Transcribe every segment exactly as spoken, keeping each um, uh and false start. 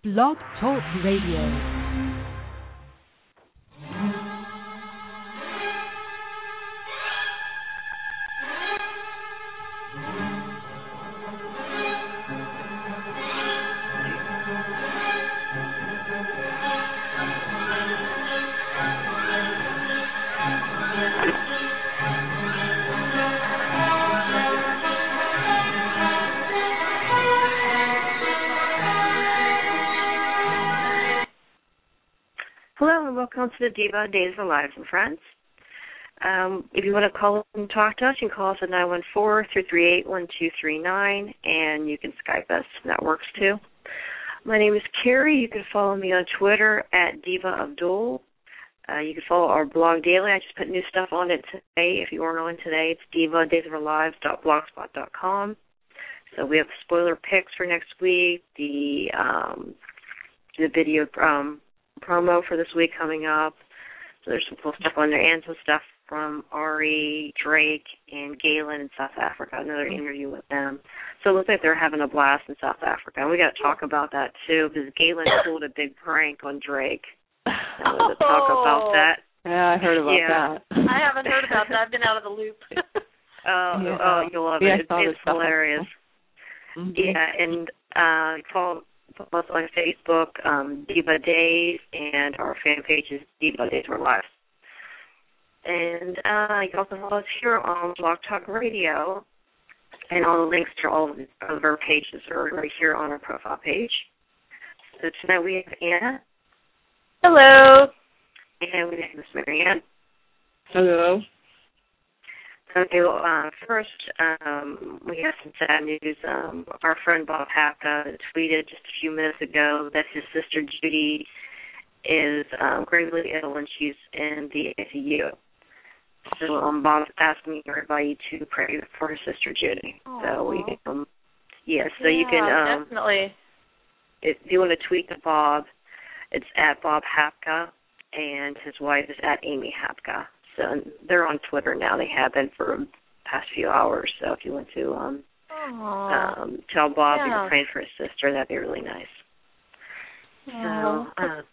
Blog Talk Radio. Welcome to the Diva Days of Our Lives and Friends. Um, if you want to call and talk to us, you can call us at nine one four, three three eight, one two three nine, and you can Skype us. That works too. My name is Carrie. You can follow me on Twitter at Diva Abdul. Uh, you can follow our blog daily. I just put new stuff on it today. If you weren't on today, it's diva days of our lives dot blogspot dot com. So we have spoiler picks for next week, the um, the video um, promo for this week coming up. So there's some cool stuff on there and some stuff from Ari, Drake, and Galen in South Africa, another interview with them. So it looks like they're having a blast in South Africa. And we got to talk about that, too, because Galen pulled a big prank on Drake. So we're going to talk about that. Yeah, I heard about yeah. that. I haven't heard about that. I've been out of the loop. oh, yeah. oh, you'll love yeah, it. It's, it's hilarious. Mm-hmm. Yeah, and uh, follow us on Facebook, um, Diva Days, and our fan page is Diva Days of Our Lives. And uh, you can also follow us here on Blog Talk Radio, and all the links to all of, the, all of our pages are right here on our profile page. So tonight we have Anna. Hello. And we have Miss Marianne. Hello. Okay, well, uh, first, um, we have some sad news. Um, our friend Bob Hapka tweeted just a few minutes ago that his sister Judy is um, gravely ill and she's in the I C U. So um, Bob asked me everybody to pray for his sister Judy. Aww. So we, um, yeah, so yeah, you can, um, definitely. If you want to tweet to Bob, it's at Bob Hapka, and his wife is at Amy Hapka. So they're on Twitter now. They have been for the past few hours. So if you want to um, um, tell Bob yeah. you're praying for his sister, that'd be really nice. Yeah. So uh,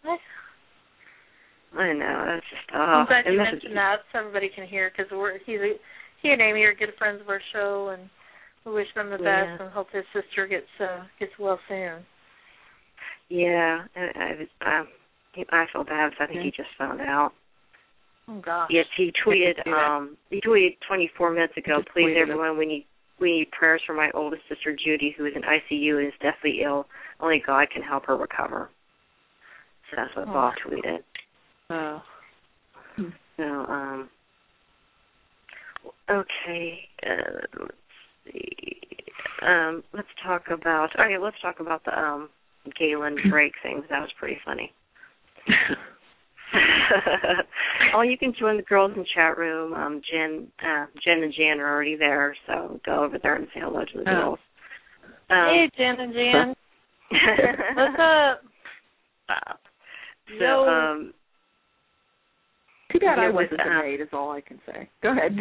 I know that's just. Oh, I'm glad you mentioned that so everybody can hear because we're he's a, he and Amy are good friends of our show, and we wish them the yeah. best and hope his sister gets uh, gets well soon. Yeah, I I, um, I feel bad because I think yeah. he just found out. Oh gosh. Yes, he tweeted. Um, he tweeted twenty-four minutes ago. Please, everyone, we need we need prayers for my oldest sister Judy, who is in I C U and is deathly ill. Only God can help her recover. So that's what oh. Bob tweeted. Oh. So, um, okay. Uh, let's see. Um, let's talk about. Okay, let's talk about the um Galen Drake thing. That was pretty funny. Oh, you can join the girls in the chat room. Um, Jen, uh, Jen and Jan are already there, so go over there and say hello to the girls. Oh. Um, hey, Jen and Jan. What's up? Uh, so, Yo. um, too bad I wasn't a maid is all I can say. Go ahead.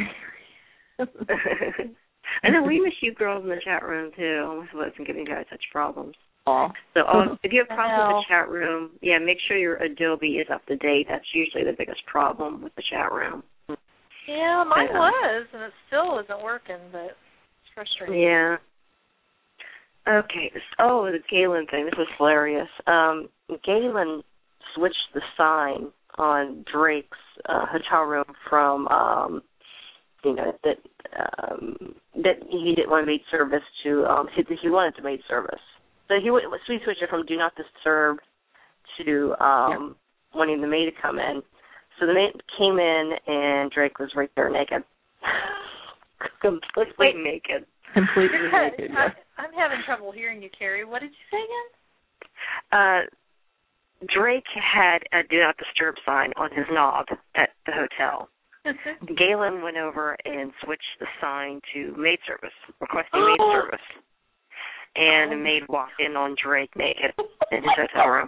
I know we miss you girls in the chat room too. I wasn't giving you guys such problems. Aww. So um, if you have problems with the chat room, yeah, make sure your Adobe is up to date. That's usually the biggest problem with the chat room. Yeah, mine but, uh, was, and it still isn't working, but it's frustrating. Yeah. Okay. Oh, the Galen thing. This was hilarious. Um, Galen switched the sign on Drake's uh, hotel room from, um, you know, that um, that he didn't want maid service to, um, he, he wanted to maid service. So he, so he switched it from do not disturb to um, yeah. wanting the maid to come in. So the maid came in, and Drake was right there naked. Completely Wait, naked. Completely naked. I, I'm having trouble hearing you, Carrie. What did you say again? Uh, Drake had a do not disturb sign on his knob at the hotel. Galen went over and switched the sign to maid service, requesting maid oh. service. And a maid walked in on Drake naked in his hotel room.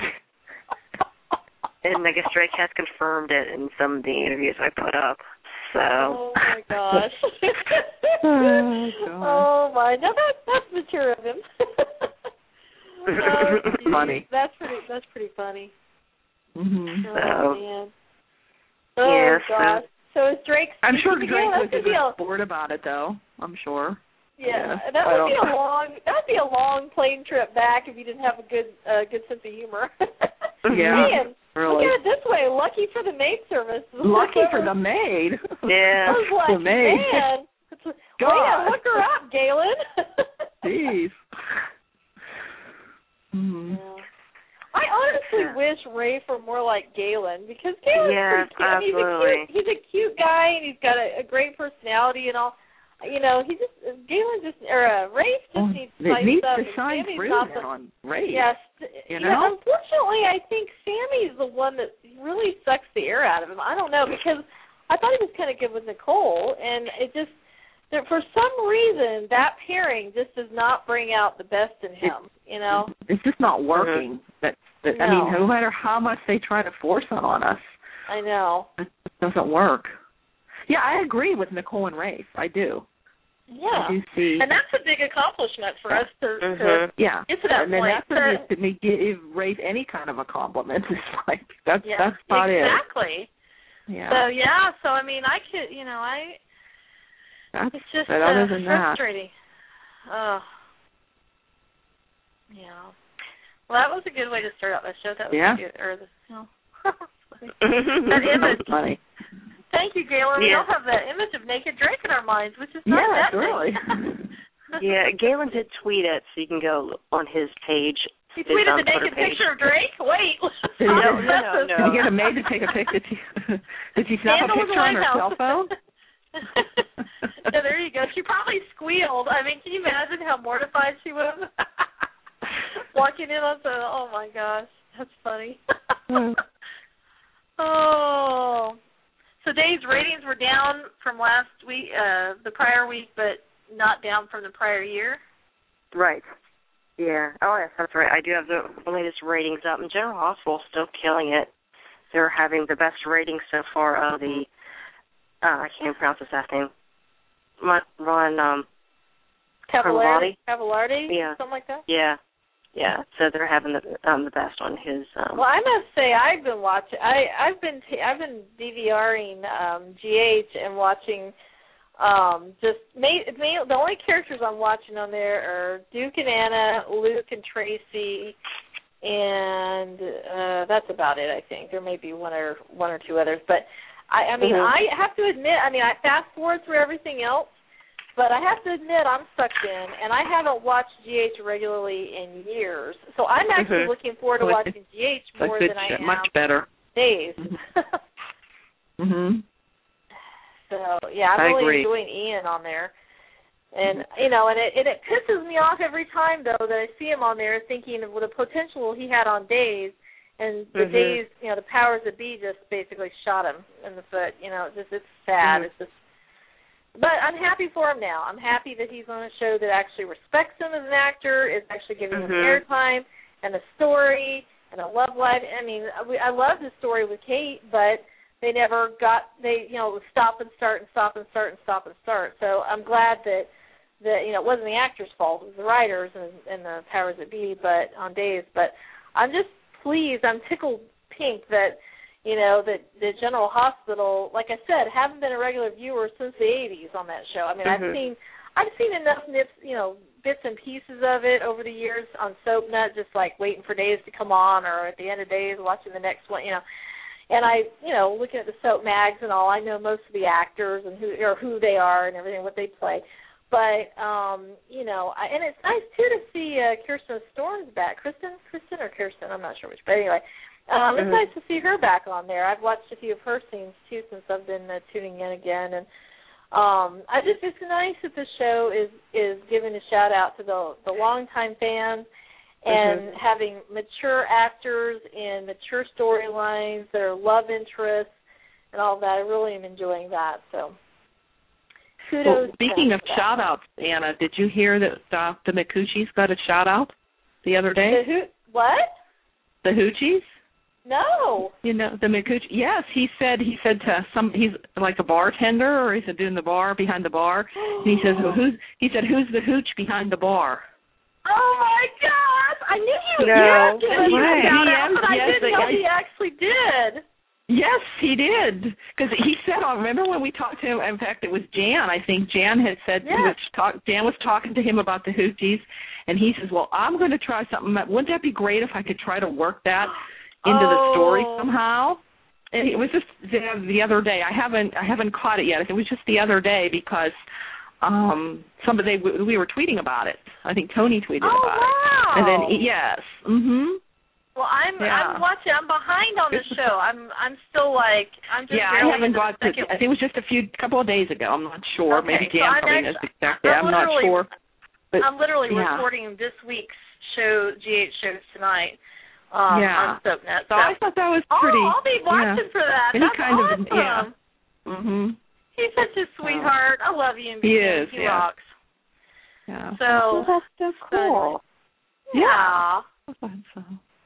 And I guess Drake has confirmed it in some of the interviews I put up. So. Oh my gosh. oh, God. oh my, now that, that's mature of him. Oh, funny. That's pretty. That's pretty funny. Mm-hmm. So, Oh man. Oh yes, gosh. So is Drake? I'm sure Drake Drake was a a good sport about it, though. I'm sure. Yeah, Yeah, that I would be don't- a long. That would be a long plane trip back if you didn't have a good, uh, good sense of humor. Yeah, Man, really. look at it this way: lucky for the maid service. Lucky for the maid. Yeah. I was like, The maid. man, way God. to look her up, Galen. Jeez. Mm. Yeah. I honestly Yeah. wish Rafe were more like Galen because Galen's Yes, pretty cute. I mean, absolutely. He's a cute, he's a cute guy and he's got a, a great personality and all. You know, he just Galen just or uh, Rafe just Oh, needs to it spice needs up. to and shine Sammy's through not the, now on Ray. Yes, You yeah, know? unfortunately, I think Sammy's the one that really sucks the air out of him. I don't know because I thought he was kind of good with Nicole, and it just there, for some reason that pairing just does not bring out the best in him. It, you know, it's just not working. Mm-hmm. That, that no. I mean, no matter how much they try to force it on us, I know it doesn't work. Yeah, I agree with Nicole and Rafe. I do. Yeah, I do see. and that's a big accomplishment for us to, Mm-hmm. to yeah. get to that and then point. that's when you give Rafe any kind of a compliment. It's like that's yeah, that's about exactly. it. Yeah. So yeah, so I mean, I could, you know, I. That's, it's just but other uh, than that, frustrating. Oh. Yeah. Well, that was a good way to start out the show. That was yeah. good. Or the, you know, that image. Funny. Thank you, Galen. We Yeah. all have that image of naked Drake in our minds, which is not Yeah, that really. Yeah, Galen did tweet it, so you can go on his page. He his, tweeted um, the naked Twitter page. picture of Drake? Wait. Did, No, you, no, no, no. did you get a maid to take a picture? Did she, did she snap Scandal a in the picture on White her House. cell phone? So there you go. She probably squealed. I mean, can you imagine how mortified she was? Walking in on the, oh my gosh, that's funny. Oh. So Dave's ratings were down from last week, uh, the prior week, but not down from the prior year? Right. Yeah. Oh, yes, that's right. I do have the latest ratings up. And General Hospital's still killing it. They're having the best ratings so far of the, uh, I can't pronounce his last name, Ron um, Cavalardi? Cavalardi? Yeah. Something like that? Yeah. Yeah. So they're having the um, the best on his. Um, well, I must say I've been watching. I I've been t- I've been DVRing um, G H and watching. Um, just may, may, the only characters I'm watching on there are Duke and Anna, Luke and Tracy, and uh, that's about it. I think there may be one or one or two others, but I, I mean, mm-hmm. I have to admit, I mean, I fast forward through everything else, but I have to admit I'm sucked in, and I haven't watched G H regularly in years, so I'm actually mm-hmm. looking forward to Well, watching G H more good than I shit. am Much better. Days. Mhm. So yeah, I'm I really agree. enjoying Ian on there, and you know, and it and it pisses me off every time though that I see him on there, thinking of what the potential he had on Days, and the mm-hmm. Days, you know, the powers that be just basically shot him in the foot. You know, it's just it's sad. Mm-hmm. It's just, but I'm happy for him now. I'm happy that he's on a show that actually respects him as an actor, is actually giving mm-hmm. him airtime and a story and a love life. I mean, I, I love the story with Kate, but they never got, they, you know, stop and start and stop and start and stop and start. So I'm glad that, that you know, it wasn't the actor's fault. It was the writers and, and the powers that be, but on Days. But I'm just pleased, I'm tickled pink that, you know, that the General Hospital, like I said, haven't been a regular viewer since the eighties on that show. I mean, mm-hmm. I've seen, I've seen enough nips, you know, bits and pieces of it over the years on SoapNut, just like waiting for Days to come on, or at the end of Days watching the next one, you know. And I, you know, looking at the soap mags and all, I know most of the actors and who or who they are and everything, what they play. But, um, you know, I, and it's nice, too, to see uh, Kirsten Storms back. Kristen? Kristen or Kirsten? I'm not sure which. But anyway, um, mm-hmm. it's nice to see her back on there. I've watched a few of her scenes, too, since I've been uh, tuning in again. And um, I just, it's nice that the show is, is giving a shout-out to the, the longtime fans, and mm-hmm. having mature actors and mature storylines, their love interests, and all that. I really am enjoying that. So, kudos. Well, speaking of shout-outs, Anna, did you hear that uh, the McCoochies got a shout-out the other day? The who? What? The Hoochies? No. You know, the McCoochie. Yes, he said, he said to some, he's like a bartender, or he's doing the bar, behind the bar, and he says, well, who's, he said, who's the hooch behind the bar? Oh, my gosh. I knew know. Yes, he Right. found He out, am- but I yes, didn't know I- he actually did. Yes, he did. Because he said, I remember when we talked to him, in fact, it was Jan. I think Jan had said, Yes. he was talk, Jan was talking to him about the hoochies, and he says, well, I'm going to try something. Wouldn't that be great if I could try to work that into oh. the story somehow? And it was just the, the other day. I haven't I haven't caught it yet. It was just the other day because um, somebody, we, we were tweeting about it. I think Tony tweeted oh, about wow. it. And then, yes, mm-hmm. Well, I'm Yeah. I'm watching. I'm behind on the show. I'm I'm still like I'm just yeah. barely I haven't into got the to. second. I think it was just a few couple of days ago. I'm not sure. Okay, Maybe so Jan I'm probably actually- knows exactly. I'm I'm not literally- sure. But, I'm literally yeah. recording this week's show, G H shows tonight um, Yeah. on SoapNet. So I thought that was pretty. Oh, I'll be watching yeah. for that. Any That's kind awesome. of yeah. Mhm. He's such a sweetheart. I love you, He is, He yeah. rocks. Yeah. So that's so cool. yeah. I thought so.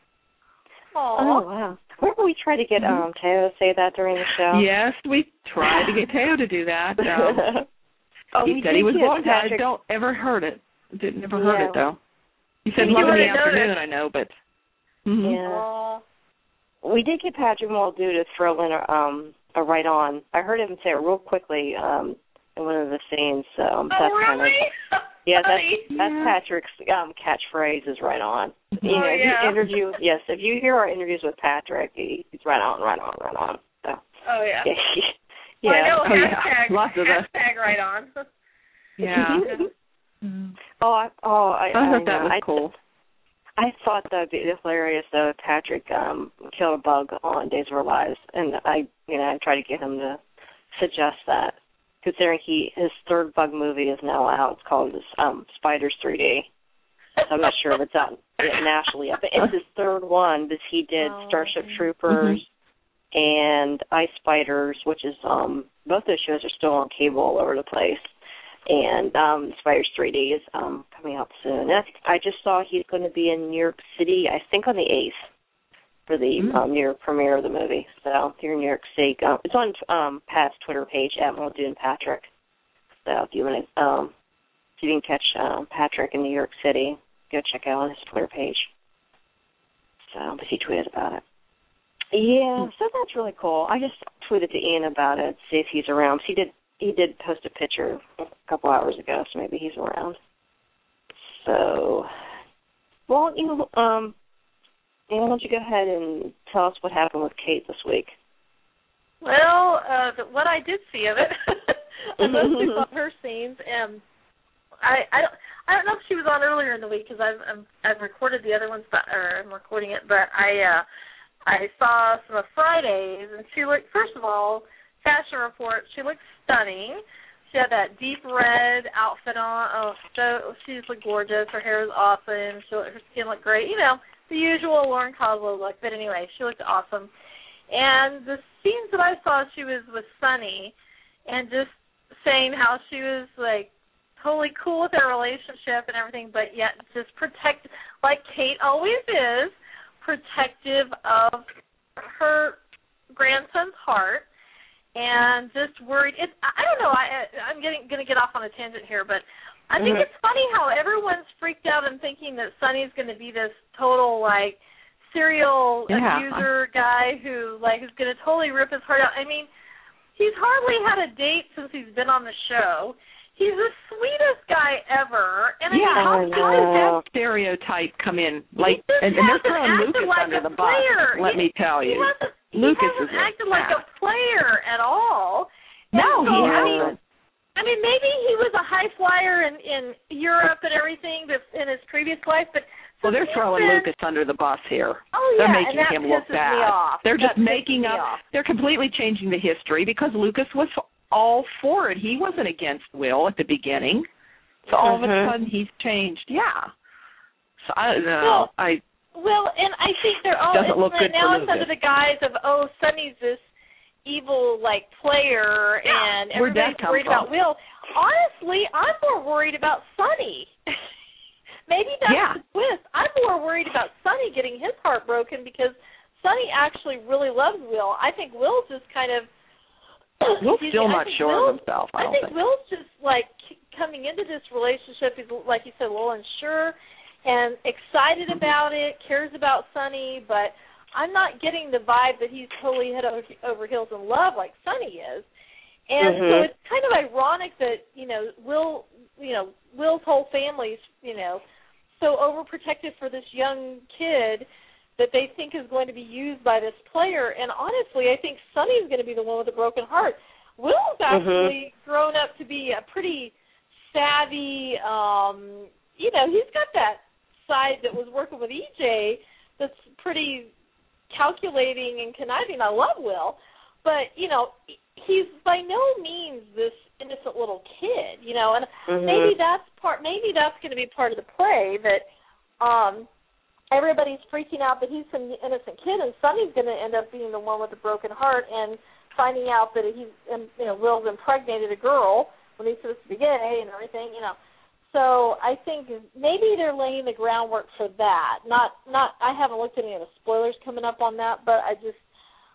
Aw. Oh, wow. Remember we tried to get Mm-hmm. um, Teo to say that during the show? Yes, we tried to get Teo to do that. Um, oh, he we said did he was get going to. I Patrick- don't ever heard it. Didn't never heard Yeah. it though. He said You eleven in the would've afternoon. noticed. I know, but. Mm-hmm. Yeah. Aw. We did get Patrick Muldoon to throw in a, um, a right on. I heard him say it real quickly um, in one of the scenes. So Oh, that's kind of really? yeah. That's Funny. that's Yeah. Patrick's um, catchphrase is right on. You Oh, know, if yeah. you interview yes, if you hear our interviews with Patrick, he, he's right on, right on, right on. So Oh, yeah. yeah, Well, I yeah. know, Oh, yeah. hashtag, Lots of the- hashtag right on. Yeah. oh, I, oh, I, I thought I, that know. was I, cool. I thought that'd be hilarious though if Patrick um killed a bug on Days of Our Lives, and I, you know, I tried to get him to suggest that, considering he his third bug movie is now out. It's called um, Spiders three D. So I'm not sure if it's out nationally yet, but it's his third one. Because he did Oh. Starship Troopers mm-hmm. and Ice Spiders, which is um both those shows are still on cable all over the place. And um, Spiders three D is um, coming out soon. And I, I just saw he's going to be in New York City, I think on the eighth, for the mm. um, New York premiere of the movie. So if you're in New York City, um, it's on um, Pat's Twitter page, at Muldoon Patrick. So if you want to, um, if you didn't catch um, Patrick in New York City, go check out on his Twitter page. So, but he tweeted about it. Yeah, so that's really cool. I just tweeted to Ian about it, see if he's around. He did. He did post a picture a couple hours ago, so maybe he's around. So, well, you know, um, you know, why don't you go ahead and tell us what happened with Kate this week? Well, uh, the, what I did see of it, I mostly saw her scenes, and I, I don't, I don't know if she was on earlier in the week because I've, I'm, I've recorded the other ones, but or I'm recording it, but I, uh, I saw some of Friday's, and she looked. First of all, fashion report. She looked stunning. She had that deep red outfit on. Oh, so she's like gorgeous. Her hair is awesome. She, her skin looked great. You know, the usual Lauren Coslow look. But anyway, she looked awesome. And the scenes that I saw, she was with Sonny, and just saying how she was like totally cool with their relationship and everything, but yet just protect, like Kate always is, protective of her grandson's heart. And just worried. It, I don't know. I, I'm getting going to get off on a tangent here, but I think mm-hmm. it's funny how everyone's freaked out and thinking that Sonny's going to be this total like serial yeah. abuser guy who like is going to totally rip his heart out. I mean, he's hardly had a date since he's been on the show. He's the sweetest guy ever. And yeah, I how mean, how does that stereotype come in? Like, and, and they're throwing Lucas like under the bus. Player. Let he, me tell you. He Lucas hasn't is acted like a player at all. No, so, he hasn't. I mean, I mean, maybe he was a high flyer in, in Europe and everything in his previous life, but well, they're throwing been, Lucas under the bus here. Oh they're yeah, making and that him look pisses bad. Me off. They're just that making up. Off. They're completely changing the history because Lucas was all for it. He wasn't against Will at the beginning, so all mm-hmm. of a sudden he's changed. Yeah. So I don't know. Well, I. Well, and I think they're all Doesn't look good now for it's under the guise of oh, Sonny's this evil like player, yeah. and Where'd everybody's that come worried from? about Will. Honestly, I'm more worried about Sonny. Maybe that's yeah. the twist. I'm more worried about Sonny getting his heart broken because Sonny actually really loves Will. I think Will's just kind of. Will's still not sure Will's, of himself. I, I don't think think Will's just like coming into this relationship. He's like you said, a little unsure. and excited about it, cares about Sonny, but I'm not getting the vibe that he's totally head over, over heels in love like Sonny is. And mm-hmm. so it's kind of ironic that, you know, Will, you know, Will's whole family's, you know, so overprotective for this young kid that they think is going to be used by this player. And honestly, I think Sonny's going to be the one with the broken heart. Will's actually mm-hmm. grown up to be a pretty savvy, um, you know, he's got that side that was working with E J that's pretty calculating and conniving. I love Will. But, you know, he's by no means this innocent little kid, you know, and mm-hmm. maybe that's part, maybe that's going to be part of the play that um, everybody's freaking out that he's some innocent kid, and Sonny's going to end up being the one with the broken heart and finding out that he's, you know, Will's impregnated a girl when he's supposed to be gay and everything, you know. So I think maybe they're laying the groundwork for that. Not, not. I haven't looked at any of the spoilers coming up on that, but I just.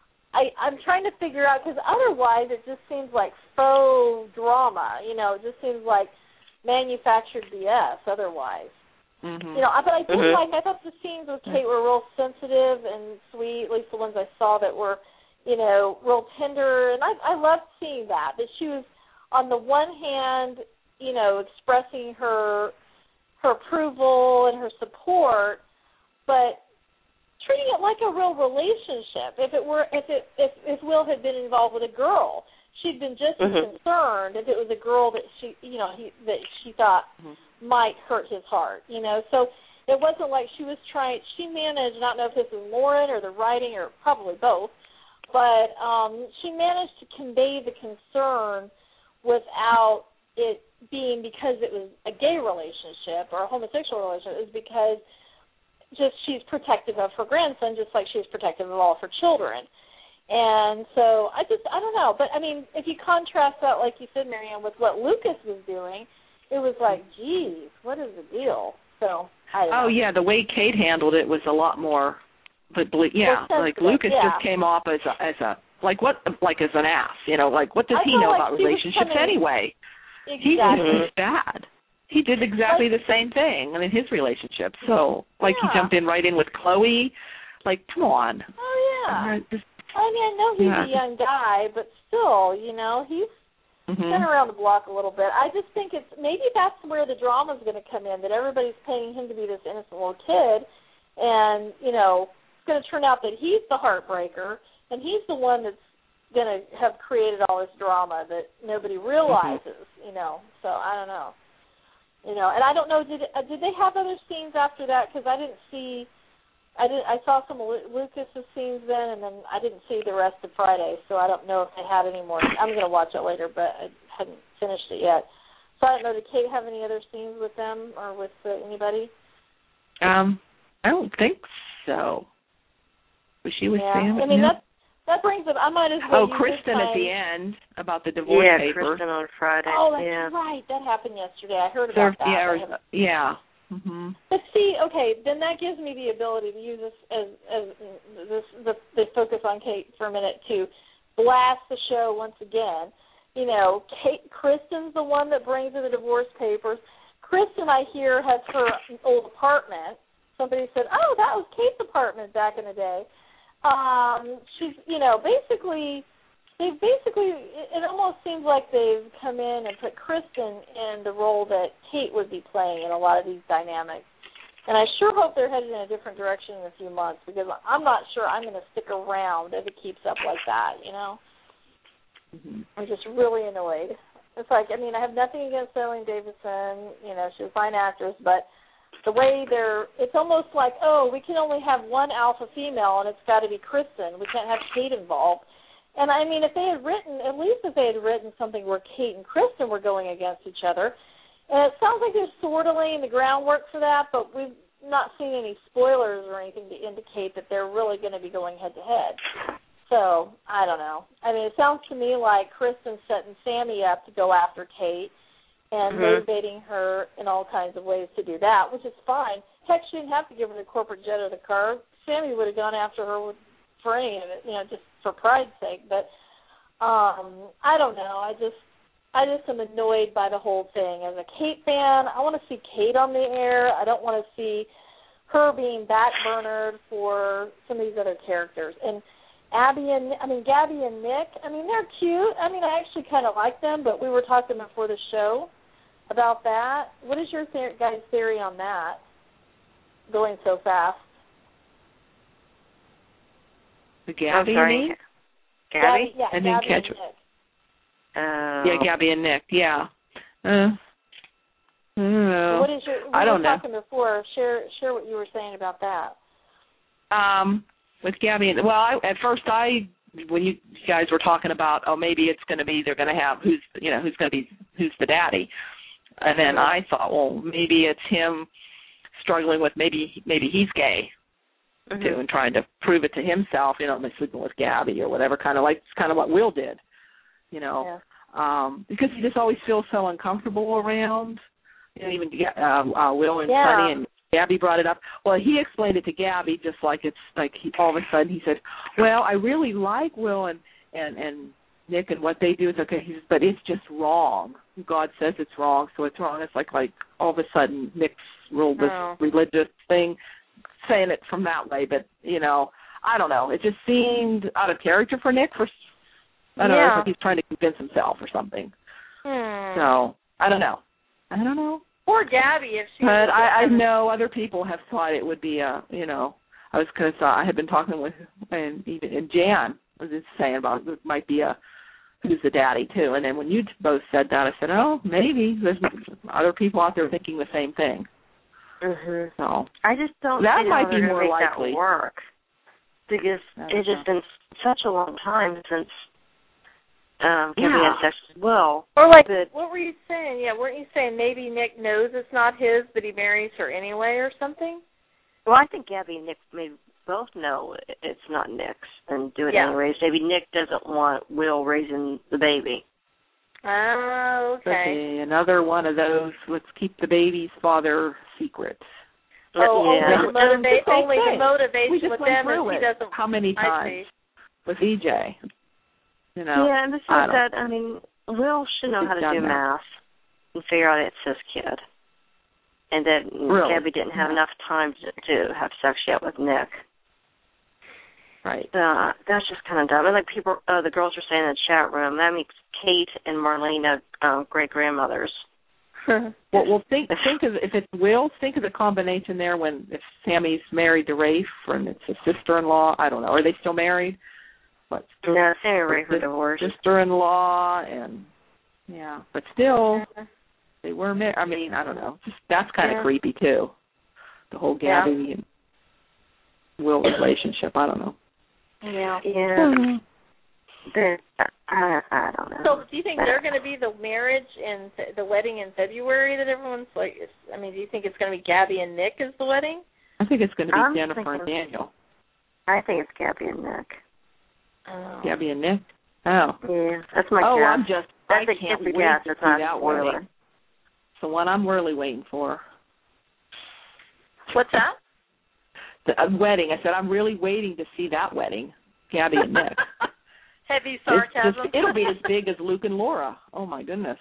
I, I'm trying to figure out, because otherwise it just seems like faux drama, you know, it just seems like manufactured B S otherwise. Mm-hmm. You know, but I did mm-hmm. like, I thought the scenes with Kate were real sensitive and sweet, at least the ones I saw that were, you know, real tender, and I, I loved seeing that, that she was, on the one hand, you know, expressing her her approval and her support, but treating it like a real relationship. If it were, if it, if, if Will had been involved with a girl, she'd been just mm-hmm. as concerned if it was a girl that she, you know, he, that she thought mm-hmm. might hurt his heart. You know, so it wasn't like she was trying. She managed. I don't know if this is Lauren or the writing or probably both, but um, she managed to convey the concern without it being because it was a gay relationship or a homosexual relationship. It was because just she's protective of her grandson just like she's protective of all of her children. And so I just, I don't know. But, I mean, if you contrast that, like you said, Marianne, with what Lucas was doing, it was like, geez, what is the deal? So, I don't Oh, know. yeah, the way Kate handled it was a lot more, but yeah, well, like Lucas yeah. just came off as a, as a, like what, like as an ass, you know, like what does I he know like about relationships coming, anyway? Exactly. He just is bad. He did exactly the same thing in his relationship. So, like, yeah. he jumped in right in with Chloe. Like, come on. Oh, yeah. Uh, just, I mean, I know he's yeah. a young guy, but still, you know, he's mm-hmm. been around the block a little bit. I just think it's, maybe that's where the drama's going to come in, that everybody's paying him to be this innocent little kid, and, you know, it's going to turn out that he's the heartbreaker, and he's the one that's going to have created all this drama that nobody realizes, mm-hmm. you know. So, I don't know. You know, and I don't know, did uh, did they have other scenes after that? Because I didn't see, I didn't. I saw some of Lu- Lucas's scenes then, and then I didn't see the rest of Friday, so I don't know if they had any more. I'm going to watch it later, but I hadn't finished it yet. So I don't know, did Kate have any other scenes with them or with uh, anybody? Um, I don't think so. Was she with yeah. Sam? I mean, yeah. that that brings up, I might as well Oh, Kristen at the end about the divorce yeah, paper. Kristen on Friday. Oh, that's yeah. right. That happened yesterday. I heard So, about that. yeah, or, yeah. Mm-hmm. But see, okay, then that gives me the ability to use this as, as this the, the focus on Kate for a minute to blast the show once again. You know, Kate, Kristen's the one that brings her the divorce papers. Kristen, I hear, has her old apartment. Somebody said, oh, that was Kate's apartment back in the day. Um, she's, you know, basically, they basically, it, it almost seems like they've come in and put Kristen in the role that Kate would be playing in a lot of these dynamics. And I sure hope they're headed in a different direction in a few months, because I'm not sure I'm going to stick around if it keeps up like that, you know? Mm-hmm. I'm just really annoyed. It's like, I mean, I have nothing against Eileen Davidson, you know, she's a fine actress, but the way they're, it's almost like, oh, we can only have one alpha female, and it's got to be Kristen. We can't have Kate involved. And, I mean, if they had written, at least if they had written something where Kate and Kristen were going against each other, and it sounds like they're sort of laying the groundwork for that, but we've not seen any spoilers or anything to indicate that they're really going to be going head-to-head. So, I don't know. I mean, it sounds to me like Kristen's setting Sammy up to go after Kate, and mm-hmm. motivating her in all kinds of ways to do that, which is fine. Heck, she didn't have to give her the corporate jet or the car. Sammy would have gone after her with, for any of it, you know, just for pride's sake. But um, I don't know. I just, I just am annoyed by the whole thing. As a Kate fan, I want to see Kate on the air. I don't want to see her being backburnered for some of these other characters. And Abby and, I mean, Gabby and Nick, I mean, they're cute. I mean, I actually kind of like them, but we were talking before the show about that. What is your th- guys' theory on that, going so fast? The Gabby sorry. and Nick? Gabby? Gabby yeah, I didn't Gabby catch and it. Nick. Uh, Yeah, Gabby and Nick, yeah. Uh, I don't know. What is your, we I don't were know. talking before. Share, share what you were saying about that. Um, with Gabby and, well, I, at first I, when you guys were talking about, oh, maybe it's going to be, they're going to have, who's, you know, who's going to be, who's the daddy. And then I thought, well, maybe it's him struggling with, maybe, maybe he's gay. mm-hmm. too, and trying to prove it to himself, you know, by sleeping with Gabby or whatever, kind of like kind of what Will did, you know, Yeah. um, because he just always feels so uncomfortable around. You know, even uh, uh, Will and Yeah. Sonny and Gabby brought it up. Well, he explained it to Gabby just like it's like he, all of a sudden he said, "Well, I really like Will and and and Nick and what they do is okay." He says, "But it's just wrong. God says it's wrong, so it's wrong." It's like like all of a sudden Nick's real this Oh. religious thing, saying it from that way. But you know, I don't know. It just seemed out of character for Nick. For I don't know, Yeah. it's like he's trying to convince himself or something. Hmm. So I don't know. I don't know. Poor Gabby, if she. But was I, I having- know other people have thought it would be a, you know, I was because uh, I had been talking with, and even and Jan was just saying about it might be a, who's the daddy too. And then when you both said that, I said, oh, maybe there's other people out there thinking the same thing. Mhm. So I just don't that see might how be they're more gonna make likely. that work because That's it's just been such a long time since um, Gabby Yeah. had sex as well. Or like, But what were you saying? Yeah, weren't you saying maybe Nick knows it's not his, but he marries her anyway, or something? well, I think Gabby and Nick may both know it's not Nick's and do it Yeah. anyways. Maybe Nick doesn't want Will raising the baby. Oh, okay. Okay, another one of those. Let's keep the baby's father secret. Oh, yeah. only the, motiva- Same only the thing. We motivation just with went them through is he it. doesn't. How many I times see. with E J? You know. Yeah, and I besides don't- that, I mean, Will should know He's how to done do that. math and figure out it's his kid. And that Really? Gabby didn't have Yeah. enough time to, to have sex yet with Nick. Right. Uh, that's just kind of dumb. And like people, uh, the girls were saying in the chat room, that makes Kate and Marlena um, great grandmothers. Well, well, think think of if it's Will. Think of the combination there when if Sammy's married to Rafe and it's a sister-in-law. I don't know. Are they still married? What? No, Sammy and Rafe were sis- divorced. Sister-in-law and yeah, but still they were married. I mean, I don't know. Just that's kind of Yeah. creepy too. The whole Yeah. Gabby and Will relationship. I don't know. Yeah. Yeah, They're- I, I don't know. So, do you think they're going to be the marriage and th- the wedding in February that everyone's like? Is, I mean, do you think it's going to be Gabby and Nick as the wedding? I think it's going to be I'm Jennifer and thinking- Daniel. I think it's Gabby and Nick. Oh. Gabby and Nick. Oh. Yeah, that's my oh, guess. I'm just. I That's a can't it's a wait guess. to It's see not a that spoiler. wedding. It's the one I'm really waiting for. What's that? The uh, wedding. I said I'm really waiting to see that wedding. Gabby and Nick. Heavy It's sarcasm. just- it'll be as big as Luke and Laura. Oh my goodness.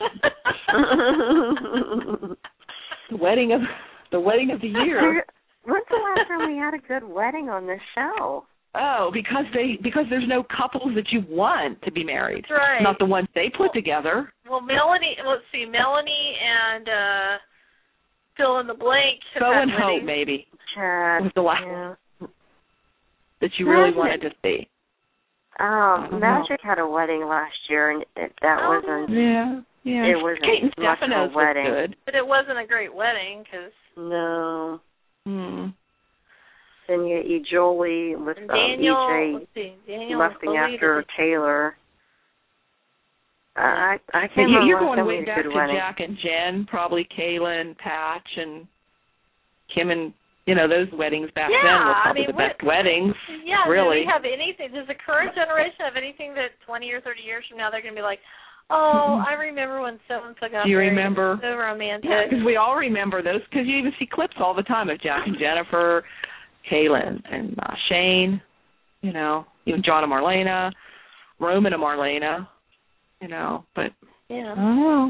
the wedding of the wedding of the year. When's the last time we had a good wedding on this show? Oh, because they because there's no couples that you want to be married. That's right. Not the ones they put together. Well, Melanie, let's see, Melanie and uh, fill in the blank. have Bo had and Hope weddings. maybe Chad. was the last Yeah. that you really Magic. wanted to see. Um, don't Magic had a wedding last year, and it, that Oh, wasn't. Yeah, yeah. It wasn't Kate and much of a Stefano's was wedding. good. But it wasn't a great wedding because No. Hmm. Then you eat Jolie with um, Daniel, E let's see, J Daniel and lusting Chloe after did- Taylor. Uh, I I Yeah, can't you, remember you're last going time we way had a back good to wedding. Jack and Jen, probably Kayla and Patch and Kim and, you know, those weddings back Yeah, then were I probably mean, the best what- weddings. Yeah, really. do we have anything? Does the current generation have anything that twenty or thirty years from now they're going to be like, oh, I remember when so-and-so got Do you married. remember? It was so romantic. Yeah, because we all remember those, because you even see clips all the time of Jack and Jennifer, Kayla and, and uh, Shane, you know, even John and Marlena, Roman and Marlena, you know, but Yeah. I don't know.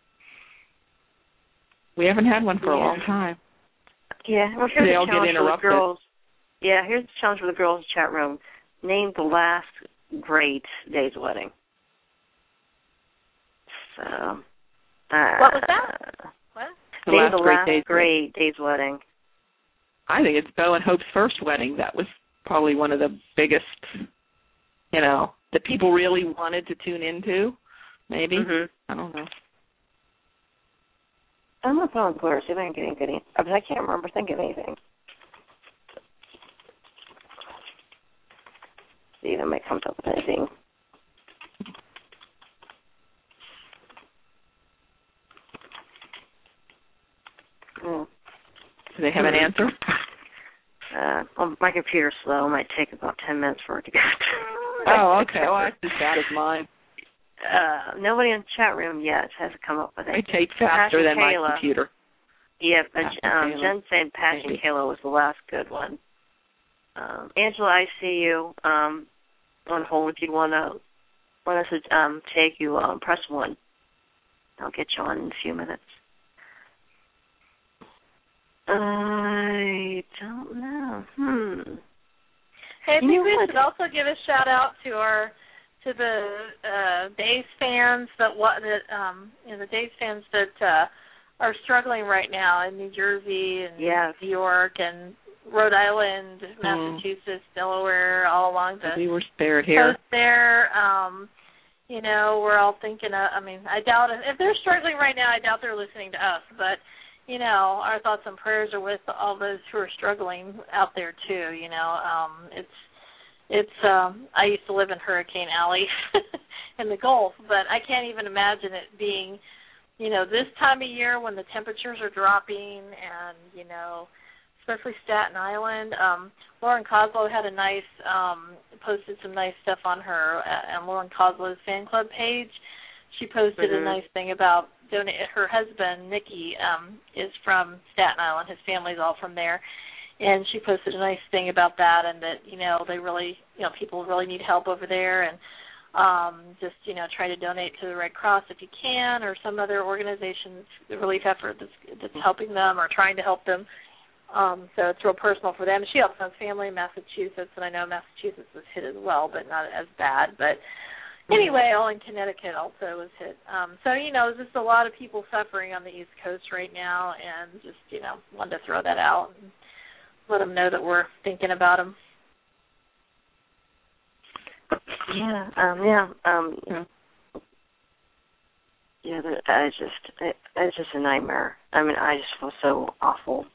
We haven't had one for Yeah. a long time. Yeah. Well, here's They the all get challenge for the interrupted. girls. Yeah, here's the challenge for the girls chat room. Name the last great Days Wedding. So. Uh, What was that? What? The Name last the great last Days great Days Wedding. I think it's Bo and Hope's first wedding. That was probably one of the biggest, you know, that people really wanted to tune into, maybe. Mm-hmm. I don't know. I'm going to put on Twitter, see if I can get anything. Because I can't remember thinking of anything. See if it comes up with anything. Mm. Do they have an answer? Uh, well, my computer's slow. It might take about ten minutes for it to get. Oh, okay. Well, that's as bad as mine. Uh, nobody in the chat room yet has come up with it. I take faster Passion than my Kayla. computer. Yeah, but Passion um, Kayla. Jen saying Passion Maybe. Kayla was the last good one. Um, Angela, I see you um, on hold. If you want to want us to um, take you, um, press one. I'll get you on in a few minutes. I don't know. Hmm. Hey, I You think know we what? should also give a shout out to our to the uh, Days fans that what that um you know the Days fans that uh, are struggling right now in New Jersey and Yes. New York and Rhode Island, Massachusetts, Delaware, all along the We were spared here. coast there. Um, you know, we're all thinking. Of, I mean, I doubt if, if they're struggling right now. I doubt they're listening to us, but. You know, our thoughts and prayers are with all those who are struggling out there too. You know, um, it's it's. Um, I used to live in Hurricane Alley in the Gulf, but I can't even imagine it being, you know, this time of year when the temperatures are dropping, and you know, especially Staten Island. Um, Lauren Coslow had a nice um, posted some nice stuff on her uh, on Lauren Coslow's fan club page. She posted mm-hmm. a nice thing about donate. Her husband, Nicky, um, is from Staten Island. His family's all from there. And she posted a nice thing about that and that, you know, they really, you know, people really need help over there and um, just, you know, try to donate to the Red Cross if you can or some other organization, the relief effort that's, that's helping them or trying to help them. Um, so it's real personal for them. She also has family in Massachusetts, and I know Massachusetts was hit as well, but not as bad. But anyway, all in Connecticut also was hit. Um, so, you know, there's just a lot of people suffering on the East Coast right now, and just, you know, wanted to throw that out and let them know that we're thinking about them. Yeah, um, yeah, um, Yeah. yeah. The, I just, it, it's just a nightmare. I mean, I just feel so awful.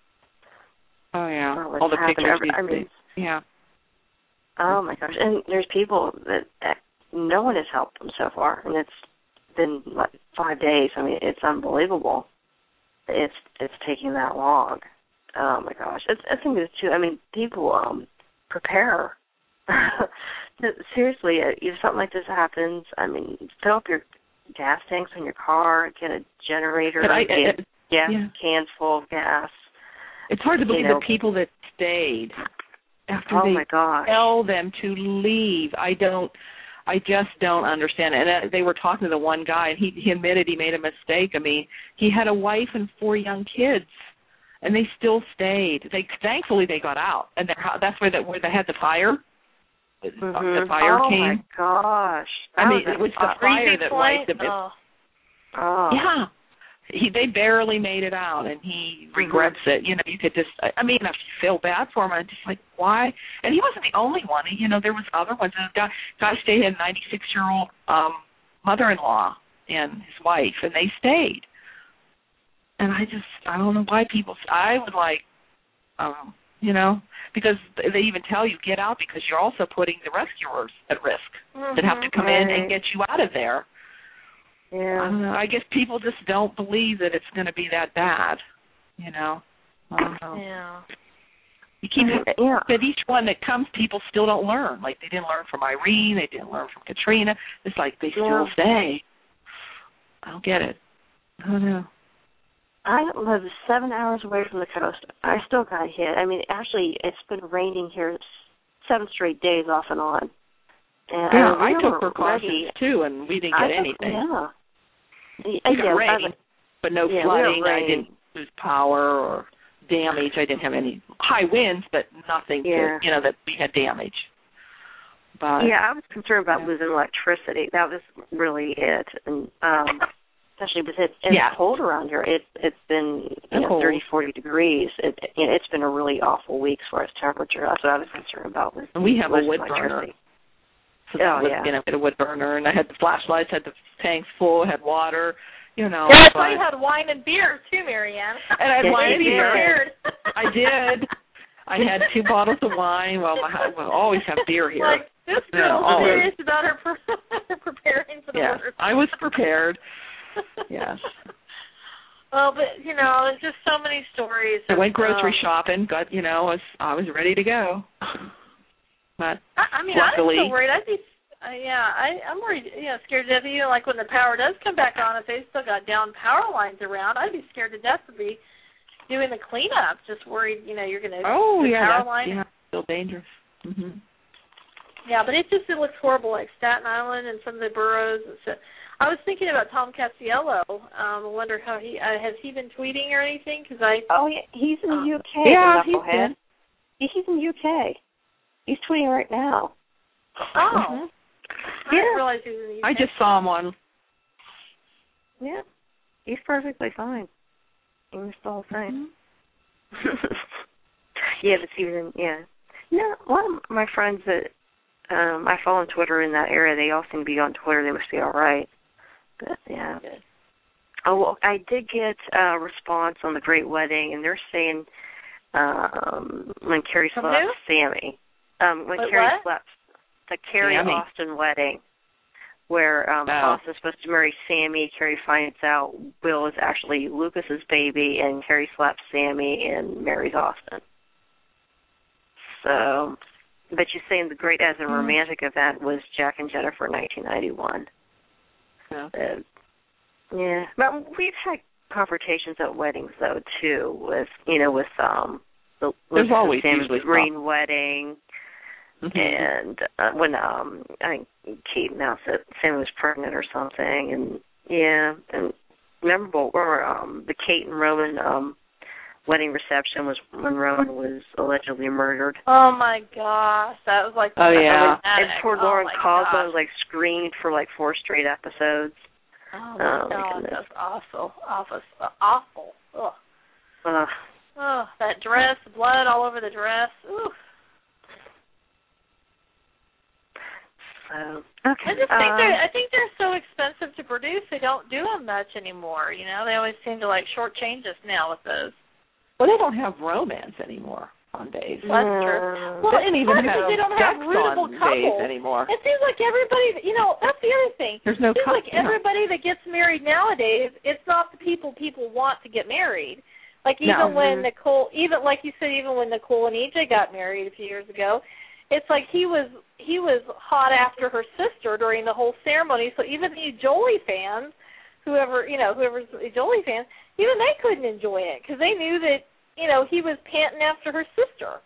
Oh, yeah. for what's All the happened. pictures. Every- I mean, yeah. oh my gosh! And there's people that, that no one has helped them so far, and it's been like five days. I mean, it's unbelievable. It's it's taking that long. Oh my gosh! It's I think it's too. I mean, people um prepare. Seriously, if something like this happens, I mean, fill up your gas tanks in your car, get a generator, But I- get uh, gas yeah. cans full of gas. It's hard to believe You know. the people that stayed after Oh they my gosh! tell them to leave. I don't. I just don't understand it. And uh, they were talking to the one guy, and he, he admitted he made a mistake. I mean, he had a wife and four young kids, and they still stayed. They thankfully they got out, and that's where that where they had the fire. Mm-hmm. The fire oh came. my gosh! I That mean, was it was a- the fire that Point? wiped them. Oh. Oh. Yeah. He, they barely made it out, and he regrets Mm-hmm. it. You know, you could just, I mean, I feel bad for him. I'm just like, why? And he wasn't the only one. You know, there was other ones. The guy, guy stayed in a ninety-six-year-old um, mother-in-law and his wife, and they stayed. And I just, I don't know why people, I would like, um, you know, because they even tell you, get out, because you're also putting the rescuers at risk Mm-hmm. that have to come Right. in and get you out of there. I Yeah. don't know. I guess people just don't believe that it's going to be that bad, you know. I don't know. Yeah. You keep Yeah. but each one that comes, people still don't learn. Like they didn't learn from Irene, they didn't learn from Katrina. It's like they still Yeah. stay. I don't get it. I don't know. I live seven hours away from the coast. I still got hit. I mean, actually, it's been raining here seven straight days off and on. And Yeah, I, I mean, we took were precautions ready. too, and we didn't I get took- anything. Yeah. Yeah, we got yeah, rain, was, but no yeah, flooding. We I didn't lose power or damage. I didn't have any high winds, but nothing yeah. to, you know, that we had damage. But, yeah, I was concerned about yeah. losing electricity. That was really it. And um especially because it's, it's yeah. cold around here. It, it's been you know, cold. thirty, forty degrees. It, you know, it's been a really awful week as far as temperature. That's what I was concerned about. Was and we have a wood electricity. burner. So oh, was, yeah. You know, we had a wood burner, and I had the flashlights, had the tanks full, had water, you know. Yeah, I but, thought you had wine and beer, too, Marianne. And I had yes, wine and beer. I did. I had two bottles of wine. Well, my husband will always have beer here. Like, this girl's yeah, serious about her pre- preparing for the yeah, winter. I was prepared. Yes. Well, but you know, there's just so many stories. I went grocery um, shopping. Got you know, was I was ready to go. But I, I mean, luckily, I'm still worried. I'd be, uh, yeah, I, I'm worried. You know, scared to death. Even like when the power does come back on, if they still got down power lines around, I'd be scared to death to be doing the cleanup. Just worried, you know, you're going to. Oh the yeah, power that's line. yeah, still dangerous. Mm-hmm. Yeah, but it just it looks horrible, like Staten Island and some of the boroughs. It's, I was thinking about Tom Castiello. Um, I wonder how he uh, has he been tweeting or anything? Because I Oh, yeah, he's in the uh, U K. Yeah, the he's been. He, he's in the U K. He's tweeting right now. oh, Mm-hmm. I didn't Yeah. realize he was in the U K. I just saw him on. Yeah, he's perfectly fine. He missed the whole thing. Mm-hmm. yeah, but even yeah. No, one of my friends that um, I follow on Twitter in that area, they all seem to be on Twitter. They must be all right. But yeah. Good. Oh, well, I did get a response on the Great Wedding, and they're saying um, when Carrie From slept who? Sammy. Um, when Wait, Carrie what? slept, the Carrie Sammy. Austin wedding, where um, Oh. Austin's supposed to marry Sammy. Carrie finds out Will is actually Lucas's baby, and Carrie slaps Sammy and marries Austin. So, but you're saying the great as a Mm. romantic event was Jack and Jennifer in nineteen ninety-one. Yeah. Uh, yeah, but we've had confrontations at weddings though too, with you know with um the There's with always Sam's usually green wedding, Mm-hmm. and uh, when um I think Kate announced that Sammy was pregnant or something, and yeah, and memorable or um the Kate and Roman um wedding reception was when Roman was allegedly murdered. Oh my gosh, that was like Oh, yeah. And poor oh Lauren my Caldwell gosh. was like screamed for like four straight episodes. Oh my Oh, my god, goodness. that's awful, awful, awful. Ugh. Ugh. Oh, that dress, blood all over the dress. Ooh. So okay. I just think um, they're I think they're so expensive to produce. They don't do them much anymore. You know, they always seem to like shortchange us now with those. Well, they don't have romance anymore on days. Well, that's true. Mm. Well, They don't it's even hard because have they don't sex have rootable on days couples anymore. It seems like everybody, you know, that's the other thing. There's no It seems cou- like yeah. everybody that gets married nowadays, it's not the people people want to get married. Like No. even when Mhm. Nicole, even like you said, even when Nicole and E J got married a few years ago, it's like he was he was hot after her sister during the whole ceremony. So even the Jolie fans, whoever you know, whoever's the Jolie fans, even they couldn't enjoy it because they knew that you know he was panting after her sister.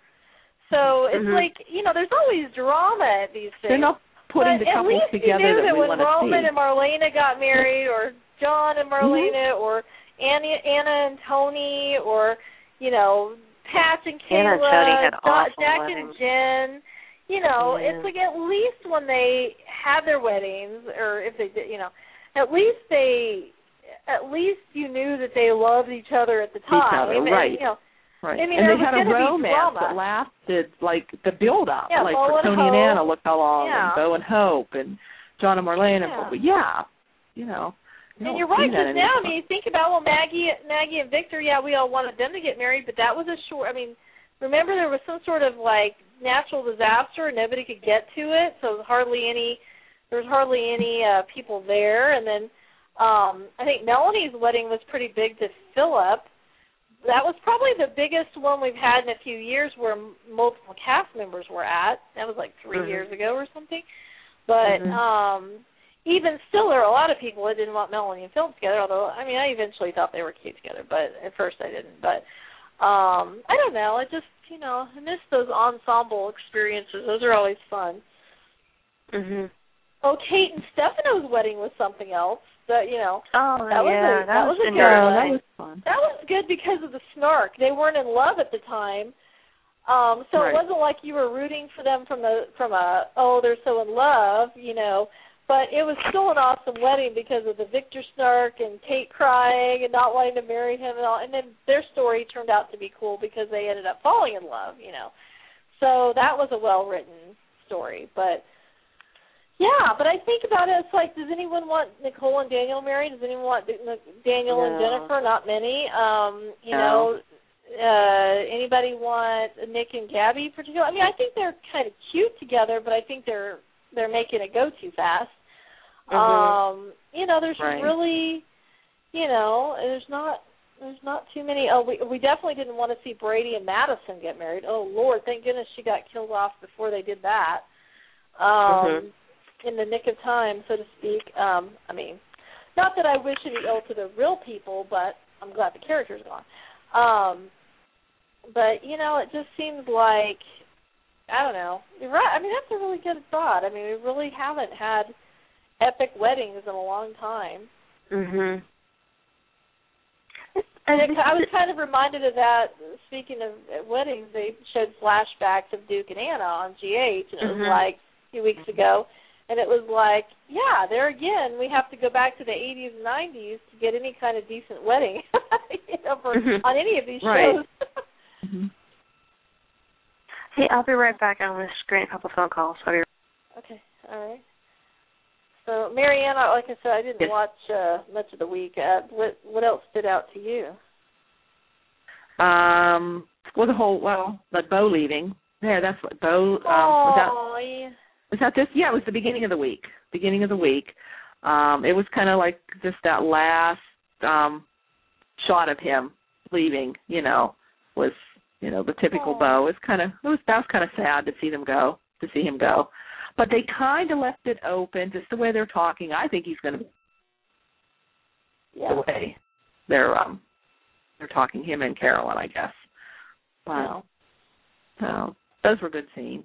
So it's Mhm. like you know, there's always drama at these things. They're not putting but the couples at least together you knew that, that we when want to Roman see. and Marlena got married, or John and Marlena, Mm-hmm. or Anna, Anna and Tony, or you know Patch and Anna and Kayla, Tony had Jack awful Jack weddings. and Jen. You know, Yeah. it's like at least when they had their weddings, or if they did, you know, at least they, at least you knew that they loved each other at the time. Each other, I mean, right. You know, Right. I mean, and there they was had a gonna be romance drama. that lasted, like, the build-up. Yeah, like, Bo for and Tony and Hope. Anna, look how long, Yeah. and Bo and Hope, and John and Marlene. Yeah. And, yeah, you know. You And don't you're see right, that because now, I anymore. mean, you think about, well, Maggie, Maggie and Victor, yeah, we all wanted them to get married, but that was a short, I mean, remember there was some sort of, like, natural disaster and nobody could get to it, so there was hardly any, there was hardly any uh, people there. And then um, I think Melanie's wedding was pretty big to Philip. That was probably the biggest one we've had in a few years where m- multiple cast members were at. That was like three Mhm. years ago or something. But Mhm. um, even still, there are a lot of people that didn't want Melanie and Philip together, although, I mean, I eventually thought they were cute together, but at first I didn't. But um, I don't know. I just, you know, I miss those ensemble experiences. Those are always fun. Mhm. oh, Kate and Stefano's wedding was something else. That you know. Oh that yeah, was a, that, that was, was a interesting. good Yeah, one. that was fun. That was good because of the snark. They weren't in love at the time, um, so Right. it wasn't like you were rooting for them from the from a oh they're so in love, you know. But it was still an awesome wedding because of the Victor snark and Kate crying and not wanting to marry him and all. And then their story turned out to be cool because they ended up falling in love, you know. So that was a well-written story. But, yeah, but I think about it, it's like, does anyone want Nicole and Daniel married? Does anyone want Daniel No. and Jennifer? Not many. Um, you No. know, uh, anybody want Nick and Gabby particularly? I mean, I think they're kind of cute together, but I think they're they're making it go too fast. Mm-hmm. Um, you know, there's Right. really, you know, there's not there's not too many. Oh, we we definitely didn't want to see Brady and Madison get married. Oh Lord, thank goodness she got killed off before they did that. Um, Mm-hmm. In the nick of time, so to speak. Um, I mean, not that I wish any ill to the real people, but I'm glad the character's gone. Um, but you know, it just seems like I don't know. You're right. I mean, that's a really good thought. I mean, we really haven't had epic weddings in a long time. Mhm. And it, I was kind of reminded of that. Speaking of weddings, they showed flashbacks of Duke and Anna on G H, and it was Mhm. like a few weeks ago. And it was like, yeah, there again, we have to go back to the eighties and nineties to get any kind of decent wedding, you know, for, Mhm. on any of these Right. shows. Mm-hmm. Hey, I'll be right back. I'm going to screen a couple phone calls. I'll be right Okay, all right. So, Marianne, I- like I said, I didn't Yes. watch uh, much of the week. Uh, what what else stood out to you? Um, well, the whole, well, like Bo leaving. Yeah, that's what, Bo, um, was that, Oh, yeah. was that this? Yeah, it was the beginning of the week. Beginning of the week. Um, it was kind of like just that last um, shot of him leaving, you know, was, you know, the typical Oh. Bo. It's kind of, it was, that was kind of sad to see them go, to see him go. But they kind of left it open, just the way they're talking. I think he's going to be Yeah. the way they're, um, they're talking, him and Carolyn, I guess. Wow. So those were good scenes.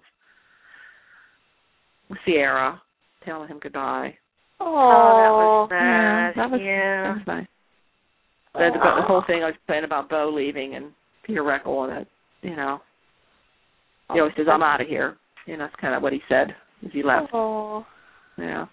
Sierra telling him goodbye. Oh, that was Yeah, sad. that was, yeah. that was nice. The, the, the whole thing I was saying about Bo leaving and Peter Reckle, and it, you know, he always says, "I'm out of here." You know, that's kind of what he said as he left. Oh. Yeah.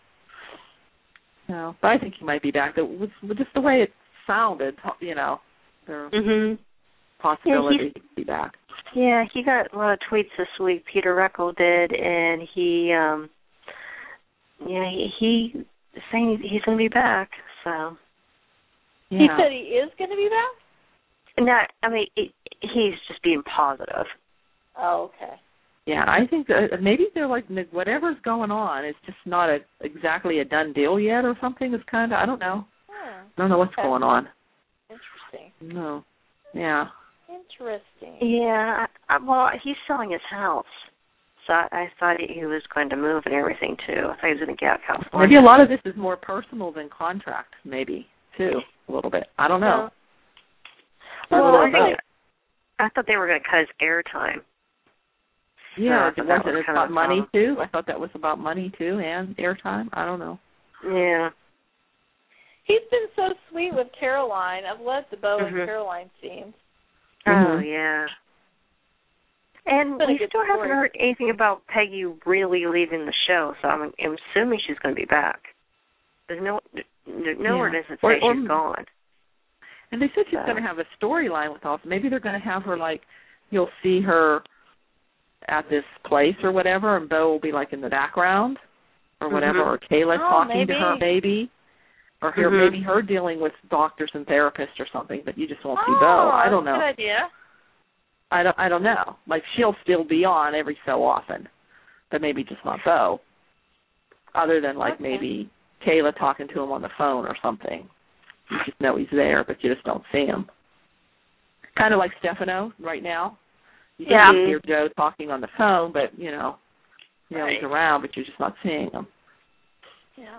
No, but I think he might be back. It was just the way it sounded. You know, there's Mhm. possibility Yeah, he could be back. Yeah, he got a lot of tweets this week. Peter Reckle did, and he, um, yeah, he, he saying he's going to be back. So. Yeah. He said he is going to be back? No, I mean it, he's just being positive. Oh, okay. Yeah, I think that maybe they're like whatever's going on. It's just not a exactly a done deal yet, or something. It's kind of I don't know. Hmm. I don't know what's Okay. going on. Interesting. No. Yeah. Interesting. Yeah, I, I, well, he's selling his house, so I, I thought he was going to move and everything too. I thought he was going to get out of California. Maybe a lot of this is more personal than contract, maybe too, a little bit. I don't know. Yeah. Well, Well, I, I think, I thought they were going to cut his airtime. Yeah, So I it thought that wasn't was it kind of about money um, too. I thought that was about money too and airtime. I don't know. Yeah. He's been so sweet with Caroline. I've loved the Bo Mhm. and Caroline scenes. Oh, Mhm. yeah. And Been a we good still haven't story. heard anything about Peggy really leaving the show, so I'm, I'm assuming she's going to be back. There's no, nowhere Yeah. does it say Or- or- she's gone. And they said she's So. going to have a storyline with all. Maybe they're going to have her like, you'll see her at this place or whatever, and Bo will be like in the background or whatever, Mhm. or Kayla Oh, talking to maybe. her baby, or her, Mhm. maybe her dealing with doctors and therapists or something. But you just won't see Oh, Bo. I don't that's know. a good idea. I don't. I don't know. Like she'll still be on every so often, but maybe just not Bo. Other than like Okay. maybe Kayla talking to him on the phone or something. You just know he's there, but you just don't see him. Kind of like Stefano right now. You Yeah. can hear Joe talking on the phone, but you know, you know he's Right. around, but you're just not seeing him. Yeah.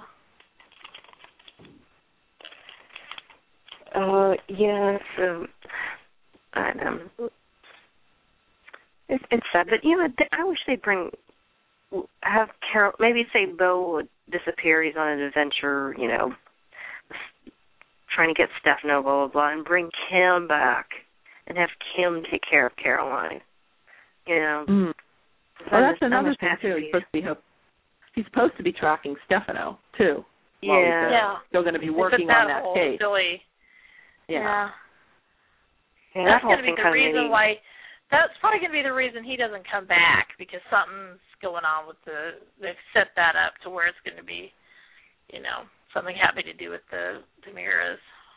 Uh, yeah, so, I um, it's, it's sad, but, you know, th- I wish they'd bring have Carol, maybe say Bo would disappear, he's on an adventure, you know, trying to get Stefano, blah, blah, blah, and bring Kim back and have Kim take care of Caroline, you know. Mm. Well, that's I'm another thing, too. He's supposed to be, he's supposed to be tracking Stefano, too. Yeah. Yeah. Still going to be working that on that whole case. Silly. Yeah. yeah. yeah That's that going to be thing the reason made... why, that's probably going to be the reason he doesn't come back, because something's going on with the, they've set that up to where it's going to be, you know, something having to do with the DiMeras.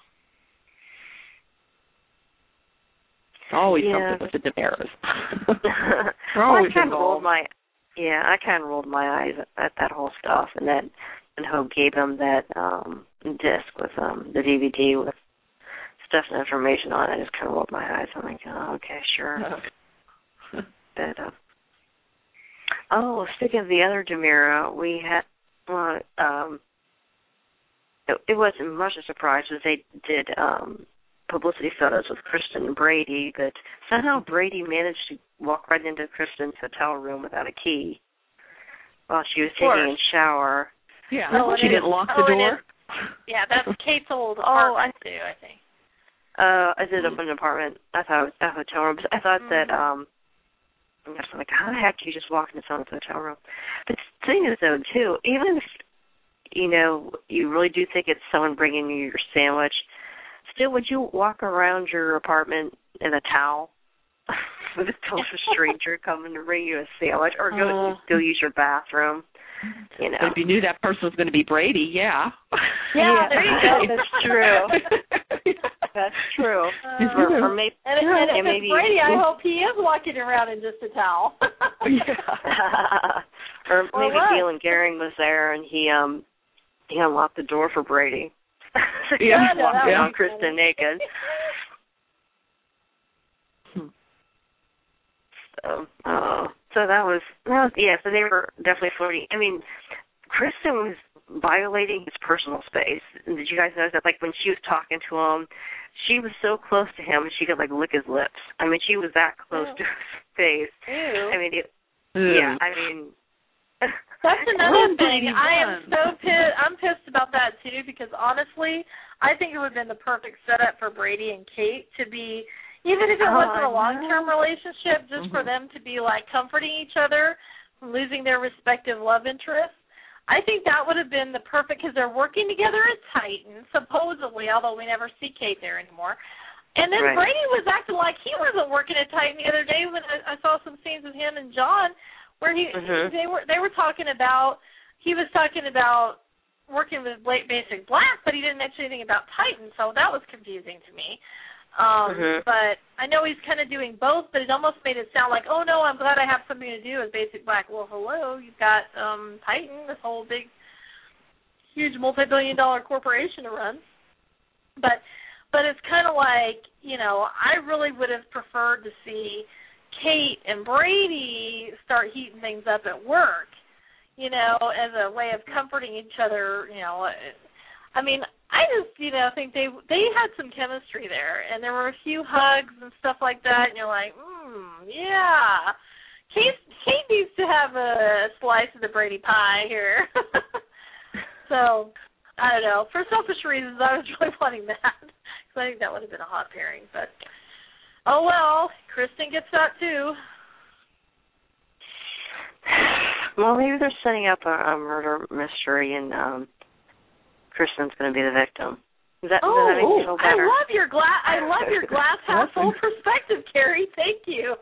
Always yeah. something with the DiMeras. well, always I kind of rolled involved. my, yeah, I kind of rolled my eyes at, at that whole stuff, and then and Hope gave him that um, disc with um, the D V D with stuff and information on it. I just kind of rolled my eyes. I'm like, oh, okay, sure. but, uh, oh, speaking of the other DiMera, we had, well, um, it, it wasn't much a surprise because they did um, publicity photos with Kristen and Brady, but somehow Brady managed to walk right into Kristen's hotel room without a key while she was taking a shower. Yeah, oh, she didn't is. lock oh, the door. Yeah, that's Kate's old Oh, apartment I, too, I think. Uh, I did up in an apartment. I thought it was a hotel room. I thought mm. that, um, I was like, how the heck do you just walk into someone's hotel room? But the thing is, though, too, even if, you know, you really do think it's someone bringing you your sandwich, still, would you walk around your apartment in a towel with a total stranger coming to bring you a sandwich, or go, uh, go use your bathroom? You know. But if you knew that person was going to be Brady, yeah. Yeah, yeah, there you go. That's true. That's true. Uh, or, or maybe, and, and if maybe, it's Brady, I hope he is walking around in just a towel. yeah. Or or maybe what? Galen Gehring was there and he um he unlocked the door for Brady. so yeah, he walked yeah. around Kristen naked. So, oh, so that was, that was, yeah, so they were definitely flirting. I mean, Kristen was violating his personal space. Did you guys notice that? Like, when she was talking to him, she was so close to him, and she could, like, lick his lips. I mean, she was that close Ew. to his face. Ew. I mean, it, Ew. yeah, I mean. That's another Run, thing. Brady, I am run. so pissed. I'm pissed about that, too, because, honestly, I think it would have been the perfect setup for Brady and Kate to be, even if it Oh, wasn't a long-term relationship, just mm-hmm. for them to be, like, comforting each other from losing their respective love interests. I think that would have been the perfect, because they're working together at Titan, supposedly, although we never see Kate there anymore. And then Right. Brady was acting like he wasn't working at Titan the other day when I, I saw some scenes with him and John where he Mm-hmm. they were they were talking about, he was talking about working with Blake Basic Black, but he didn't mention anything about Titan, so that was confusing to me. Um, mm-hmm. But I know he's kind of doing both, but it almost made it sound like, oh, no, I'm glad I have something to do with Basic Black. Well, hello, you've got um, Titan, this whole big, huge multi-billion dollar corporation to run. But but it's kind of like, you know, I really would have preferred to see Kate and Brady start heating things up at work, you know, as a way of comforting each other, you know. I mean, I just, you know, think they they had some chemistry there, and there were a few hugs and stuff like that, and you're like, hmm, yeah. Kate, Kate needs to have a slice of the Brady pie here. So, I don't know. For selfish reasons, I was really wanting that, because I think that would have been a hot pairing. But, oh well, Kristen gets that too. Well, maybe they're setting up a, a murder mystery, and um, Kristen's going to be the victim. Does that, Oh, does that make you feel I better? love your glass. I love your glass half full perspective, Carrie. Thank you.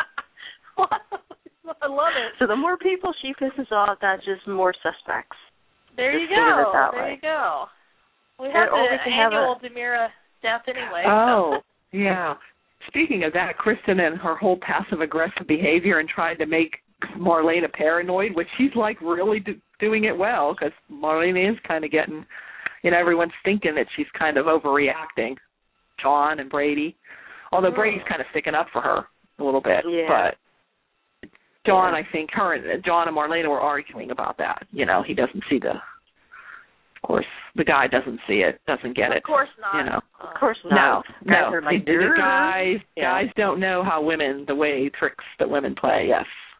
I love it. So the more people she pisses off, that's just more suspects. There you Just think of it go. that There way. you go. We And- have or the we can have annual a- DiMera death anyway. Oh, yeah. Speaking of that, Kristen and her whole passive-aggressive behavior and trying to make Marlena paranoid, which she's, like, really do, doing it well, because Marlena is kind of getting, you know, everyone's thinking that she's kind of overreacting, John and Brady. Although Oh. Brady's kind of sticking up for her a little bit. Yeah. But John, Yeah. I think, her and John and Marlena were arguing about that. You know, he doesn't see the, of course, the guy doesn't see it, doesn't get Of it. course not. You know. Of course No, not. no. Guys are like, the, the "Grr." guys, Yeah. guys don't know how women, the way tricks that women play. Yes.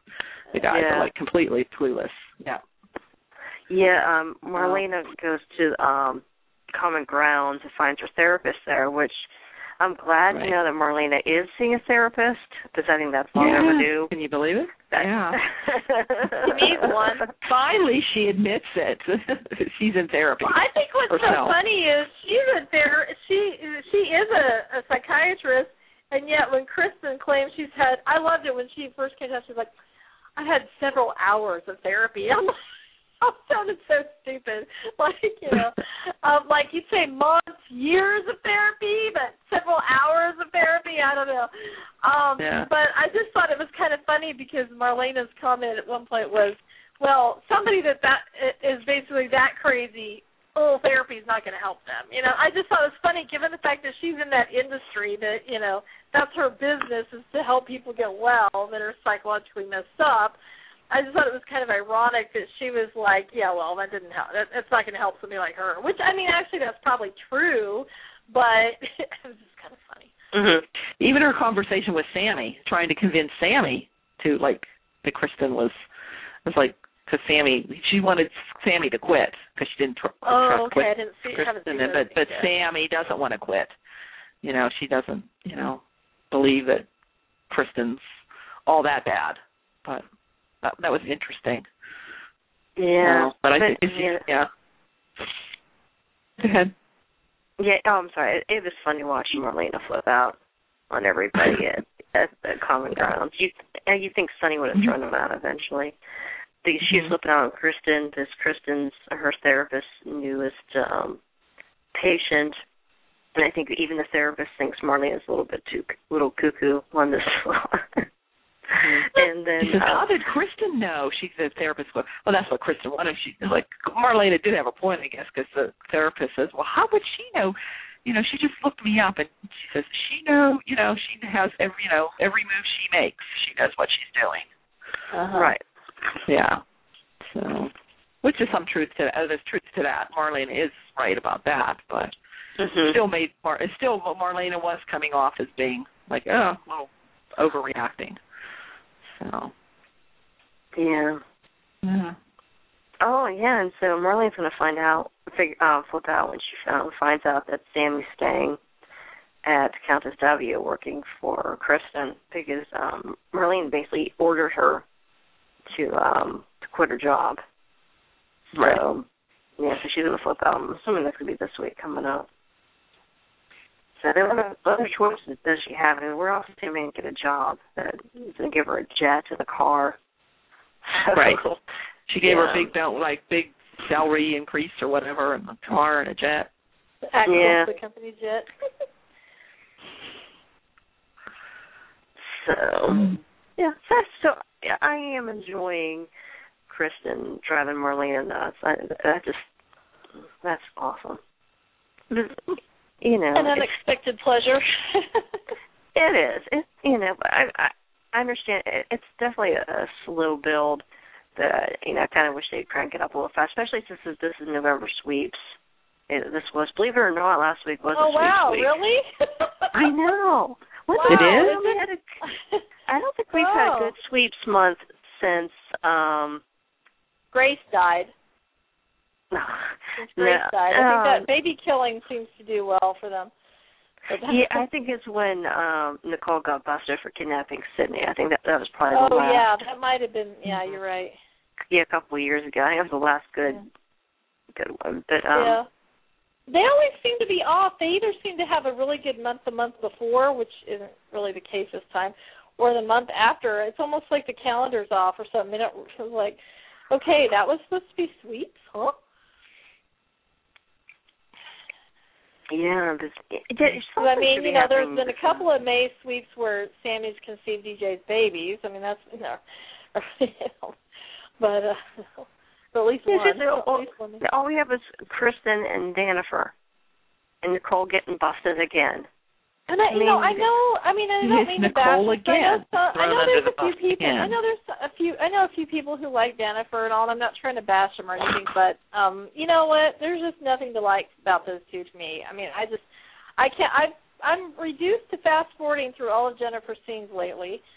the guys yeah. are like completely clueless. Yeah. Yeah, um, Marlena goes to um, Common Grounds and finds her therapist there, which I'm glad right. to know that Marlena is seeing a therapist, because I think that's long yeah. overdue. Can you believe it? That, yeah. She needs one. Finally, she admits it. She's in therapy. Well, I think what's herself. so funny is she's a ther- she she is a, a psychiatrist, and yet when Kristen claims she's had, I loved it when she first came out. She's like, I had several hours of therapy. I'm like, I sounded so stupid. Like, you know, um, like you'd say months, years of therapy, but several hours of therapy. I don't know. Um, yeah. But I just thought it was kind of funny because Marlena's comment at one point was, well, somebody that, that is basically that crazy, oh, therapy is not going to help them. You know, I just thought it was funny given the fact that she's in that industry that, you know, that's her business is to help people get well that are psychologically messed up. I just thought it was kind of ironic that she was like, yeah, well, that didn't help. That, that's not going to help somebody like her, which, I mean, actually that's probably true, but it was just kind of funny. Mm-hmm. Even her conversation with Sammy, trying to convince Sammy to, like, that Kristen was, was like, because Sammy, she wanted Sammy to quit because she didn't tr- oh, trust okay. I didn't see, Kristen, haven't seen and, but, but yet. Sammy doesn't want to quit. You know, she doesn't, you know, believe that Kristen's all that bad, but... That, that was interesting. Yeah. Uh, but I but, think, it's, yeah. yeah. Go ahead. Yeah, oh, I'm sorry. It, it was funny watching Marlena flip out on everybody at, at the Common Grounds. You and you think Sonny would have thrown him out eventually. The, she's Mm-hmm. flipping out on Kristen. This Kristen's her therapist's newest um, patient, and I think even the therapist thinks Marlena's a little bit too little cuckoo on this one. And then she says, uh, how did Kristen know? She's the therapist. Well, that's what Kristen wanted. She like Marlena did have a point, I guess, because the therapist says, well, how would she know? You know, she just looked me up, and she says, she know, you know, she has every, you know, every move she makes, she knows what she's doing. Uh-huh. Right. Yeah. So, which is some truth to uh, there's truth to that. Marlena is right about that, but mm-hmm. still made Mar- still Marlena was coming off as being like, oh, a little overreacting. So. Yeah. Yeah. Oh, yeah, and so Marlene's going to find out, figure, uh, flip out when she found, finds out that Sammy's staying at Countess W working for Kristen because um, Marlene basically ordered her to um, to quit her job. So, right. yeah, so she's going to flip out. I'm assuming that's going to be this week coming up. So then what other choices does she have? I mean, where else can Sammy get a job that is going to give her a jet and a car? Right. She gave yeah. her a big belt, like big salary increase or whatever, and a car and a jet. Access yeah. the company jet. so yeah, that's so. Yeah, I am enjoying Kristen driving Marlena nuts. I, that just that's awesome. You know, an unexpected pleasure. It is. It, you know, I, I I understand. It, it's definitely a, a slow build. That you know, I kind of wish they'd crank it up a little fast, especially since this is, this is November sweeps. It, this was, believe it or not, last week was oh a sweeps wow, week. really? I know. What wow, it is? We had a, I don't think we've oh. had a good sweeps month since. um Grace died. No, Since Grace no, died. I um, think that baby killing seems to do well for them. Yeah, I think it's when um Nicole got busted for kidnapping Sydney. I think that that was probably oh the last. yeah, that might have been. Yeah, you're right. Yeah, a couple of years ago. I think it was the last good, yeah. good one. But um, yeah, they always seem to be off. They either seem to have a really good month the month before, which isn't really the case this time, or the month after. It's almost like the calendar's off or something. It was like, okay, that was supposed to be sweeps, huh? Yeah, this, it, it, I mean, you know, there's been a couple of May sweeps where Sammy's conceived D J's babies. I mean, that's you know, you know but uh, but at least yeah, one. All, at least one. all we have is Kristen and Danifer, and Nicole getting busted again. And I, you I mean, know, I know. I mean, I don't mean to bash. Nicole again. I know, I know there's the a few people. again. I know there's a few. I know a few people who like Danifer and all. And I'm not trying to bash them or anything, but um, you know what? There's just nothing to like about those two to me. I mean, I just, I can't. I I'm reduced to fast forwarding through all of Jennifer's scenes lately,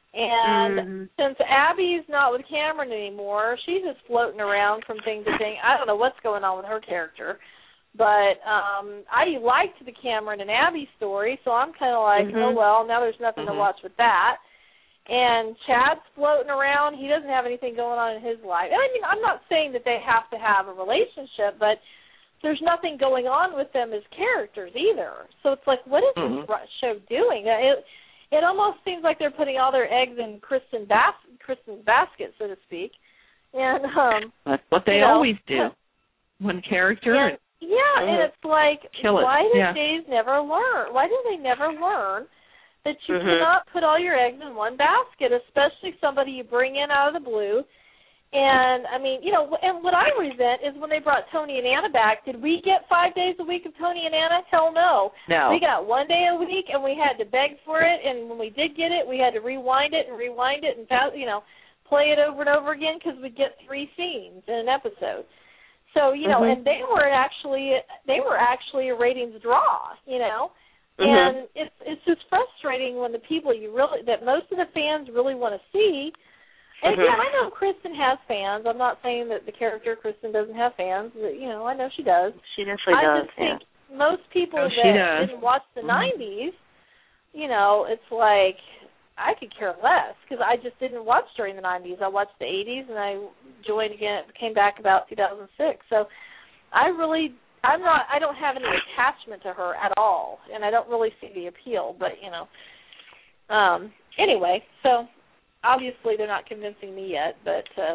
And mm-hmm. since Abby's not with Cameron anymore, she's just floating around from thing to thing. I don't know what's going on with her character. But um, I liked the Cameron and Abby story, so I'm kind of like, mm-hmm. oh, well, now there's nothing mm-hmm. to watch with that. And Chad's floating around. He doesn't have anything going on in his life. And I mean, I'm not saying that they have to have a relationship, but there's nothing going on with them as characters either. So it's like, what is mm-hmm. this show doing? It, It almost seems like they're putting all their eggs in Kristen bas- Kristen's basket, so to speak. And um, that's what they you know, always do. One character. And, yeah, uh, and it's like, kill it. why did yeah. Days never learn? Why did they never learn that you mm-hmm. cannot put all your eggs in one basket, especially somebody you bring in out of the blue? And, I mean, you know, and what I resent is when they brought Tony and Anna back, did we get five days a week of Tony and Anna? Hell no. No. We got one day a week, and we had to beg for it, and when we did get it, we had to rewind it and rewind it and, you know, play it over and over again because we'd get three scenes in an episode. So, you know, mm-hmm. and they were actually, they were actually a ratings draw, you know. Mm-hmm. And it's it's just frustrating when the people you really, that most of the fans really want to see. And mm-hmm. again, I know Kristen has fans. I'm not saying that the character Kristen doesn't have fans. But, you know, I know she does. She definitely I does. just think yeah. most people oh, that didn't watch the mm-hmm. nineties, you know, it's like I could care less because I just didn't watch during the nineties. I watched the eighties and I joined again, came back about two thousand six. So I really, I'm not, I don't have any attachment to her at all, and I don't really see the appeal. But you know, um, anyway, so. Obviously, they're not convincing me yet, but uh,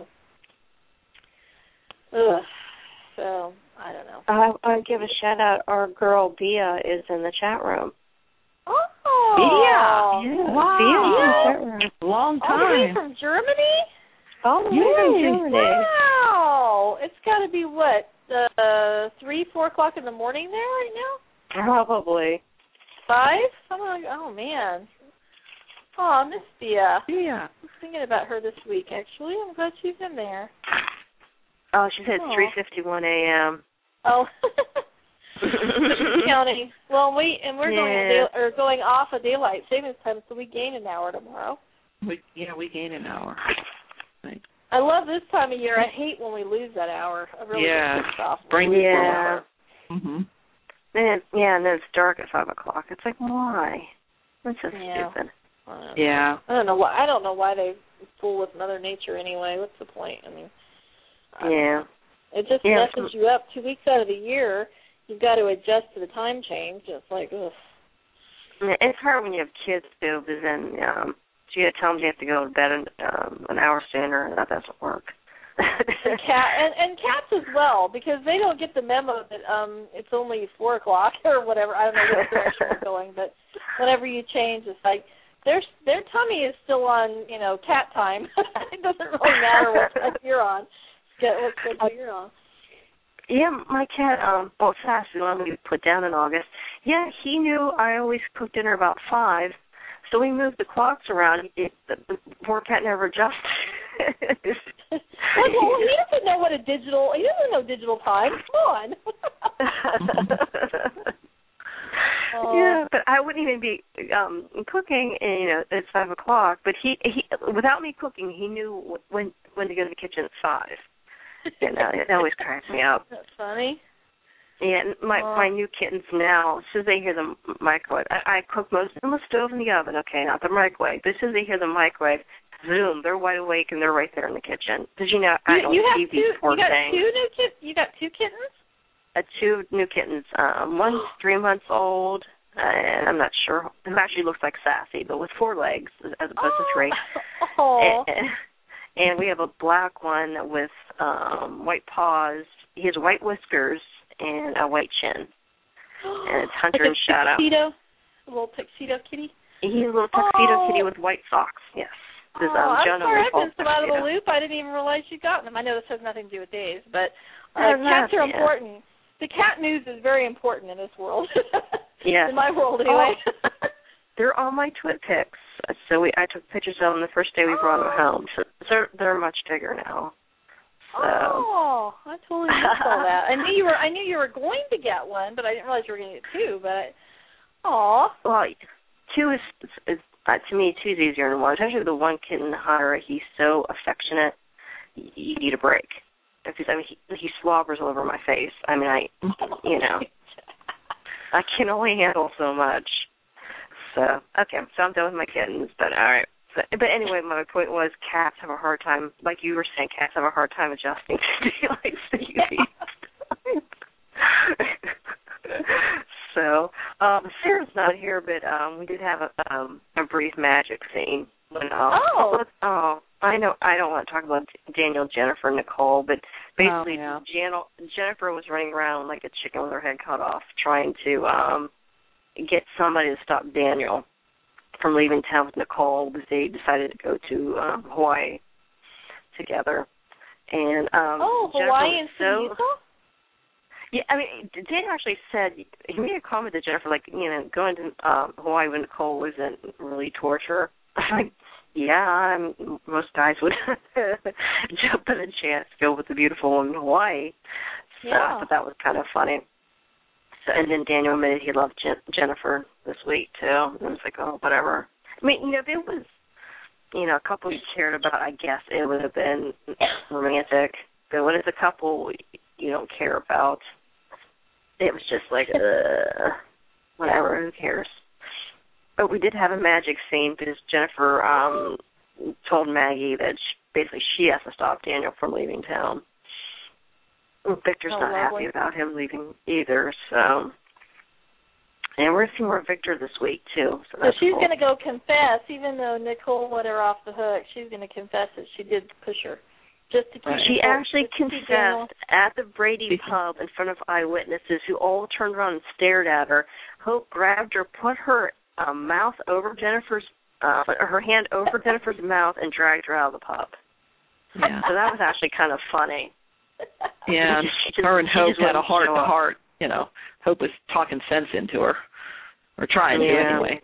ugh, so I don't know. I I'll give a shout out. Our girl Bia is in the chat room. Oh, Bia, yeah. Wow, Bia is in the chat room. Long time. All the way from Germany. All the way from Germany. Wow, it's got to be what uh, three, four o'clock in the morning there right now. Probably five. Something like, oh man. Oh, Miss Bia. Yeah. I was thinking about her this week, actually. I'm glad she's in there. Oh, she said it's three fifty-one a.m. Oh. Counting. Well, we and we're yeah. going day, or going off of daylight savings time, so we gain an hour tomorrow. We, yeah, we gain an hour. Right. I love this time of year. I hate when we lose that hour. I really yeah. get pissed off. Bring yeah. Mhm. And yeah, and then it's dark at five o'clock. It's like, why? That's so yeah. stupid. Uh, Yeah. I don't know why. I don't know why they fool with Mother Nature anyway. What's the point? I mean. I Yeah. It just yeah, messes you up. Two weeks out of the year, you've got to adjust to the time change. It's like, ugh. It's hard when you have kids too, because then um, so you got to tell them you have to go to bed an, um, an hour sooner, and that doesn't work. and, cat, and, and cats as well, because they don't get the memo that um it's only four o'clock or whatever. I don't know what direction we're going, but whenever you change, it's like their their tummy is still on, you know, cat time. It doesn't really matter what time you're on. Get what schedule you're on. Yeah, my cat, um, well, Sassy, the one we put down in August, yeah, he knew I always cook dinner about five, so we moved the clocks around. It, the, the poor cat never adjusted. Well, well, he doesn't know what a digital, he doesn't know digital time. Come on. uh, yeah, but I wouldn't even be um, cooking, and, you know, it's five o'clock, but he, he, without me cooking, he knew when when to go to the kitchen at five. And uh, it always cracks me up. That's funny. Yeah, and my uh, my new kittens now, as soon as they hear the microwave, I, I cook most of them on the stove and the oven, okay, not the microwave. But as soon as they hear the microwave, zoom, they're wide awake and they're right there in the kitchen. Because, you know, I you, don't you have see two, these poor you got things. two new kit, You got two kittens? Uh, two new kittens. Um, one's three months old, and I'm not sure. It actually looks like Sassy, but with four legs as opposed oh. to three. Oh. And, and we have a black one with um, white paws. He has white whiskers and a white chin. And it's Hunter like and Shadow. Tuxedo? A little tuxedo kitty? He's a little tuxedo oh. kitty with white socks, yes. This, oh, um, I'm Jonah sorry, I've Wolf been so out of the tuxedo. loop. I didn't even realize you got them. I know this has nothing to do with days, but uh, Oh, cats no, are yeah. important. The cat news is very important in this world. Yes. In my world, anyway. Oh, they're all my twit pics. So we, I took pictures of them the first day we brought them home. So they're, they're much bigger now. So. Oh, I totally missed all that. I knew you were. I knew you were going to get one, but I didn't realize you were going to get two. But, aw. Well, two is, is Uh, to me, two's easier than one. Especially the one kid in the Hunter, he's so affectionate, you need a break. Because, I mean, he, he slobbers all over my face. I mean, I, you know, I can only handle so much. So, okay, so I'm done with my kittens, but all right. So, but anyway, my point was cats have a hard time, like you were saying, cats have a hard time adjusting to daylight savings. So, um, Sarah's not here, but um, we did have a, um, a brief magic scene. When, um, oh. Oh, I know. I don't want to talk about Daniel, Jennifer, Nicole, but basically, oh, yeah. Jan- Jennifer was running around like a chicken with her head cut off, trying to um, get somebody to stop Daniel from leaving town with Nicole because they decided to go to um, Hawaii together. And um, oh, Jennifer Hawaii and so, Sunita? Yeah, I mean, Daniel actually said, he made a comment to Jennifer, like, you know, going to um, Hawaii with Nicole wasn't really torture. I'm like, yeah, I'm, most guys would jump at a chance to go with the beautiful woman in Hawaii. So Yeah. I thought that was kind of funny. So, and then Daniel admitted he loved Jen- Jennifer this week, too. And I was like, oh, whatever. I mean, you know, if it was, you know, a couple you cared about, I guess it would have been romantic. But when it's a couple you don't care about, it was just like, uh, whatever, who cares? But we did have a magic scene because Jennifer um, told Maggie that she, basically she has to stop Daniel from leaving town. Victor's Oh, not lovely. happy about him leaving either, so. And we're going to see more of Victor this week, too. So, So she's cool. going to go confess, even though Nicole let her off the hook. She's going to confess that she did push her. Just to keep right. She Nicole, actually confessed at the Brady pub in front of eyewitnesses who all turned around and stared at her. Hope grabbed her, put her uh, mouth over Jennifer's, uh, her hand over Jennifer's mouth, and dragged her out of the pub. Yeah. So that was actually kind of funny. Yeah, and She just- her and she Hope just had a wouldn't show up. heart-to-heart. You know, Hope was talking sense into her, or trying to Yeah. anyway.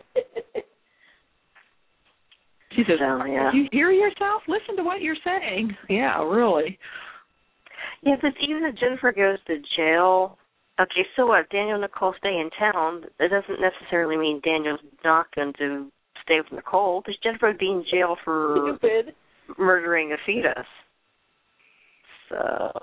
She says, So, yeah. "Do you hear yourself? Listen to what you're saying." Yeah, really. Yeah, because even if Jennifer goes to jail, okay, so what? Daniel and Nicole stay in town. That doesn't necessarily mean Daniel's not going to stay with Nicole, because Jennifer would be in jail for Stupid. murdering a fetus. So,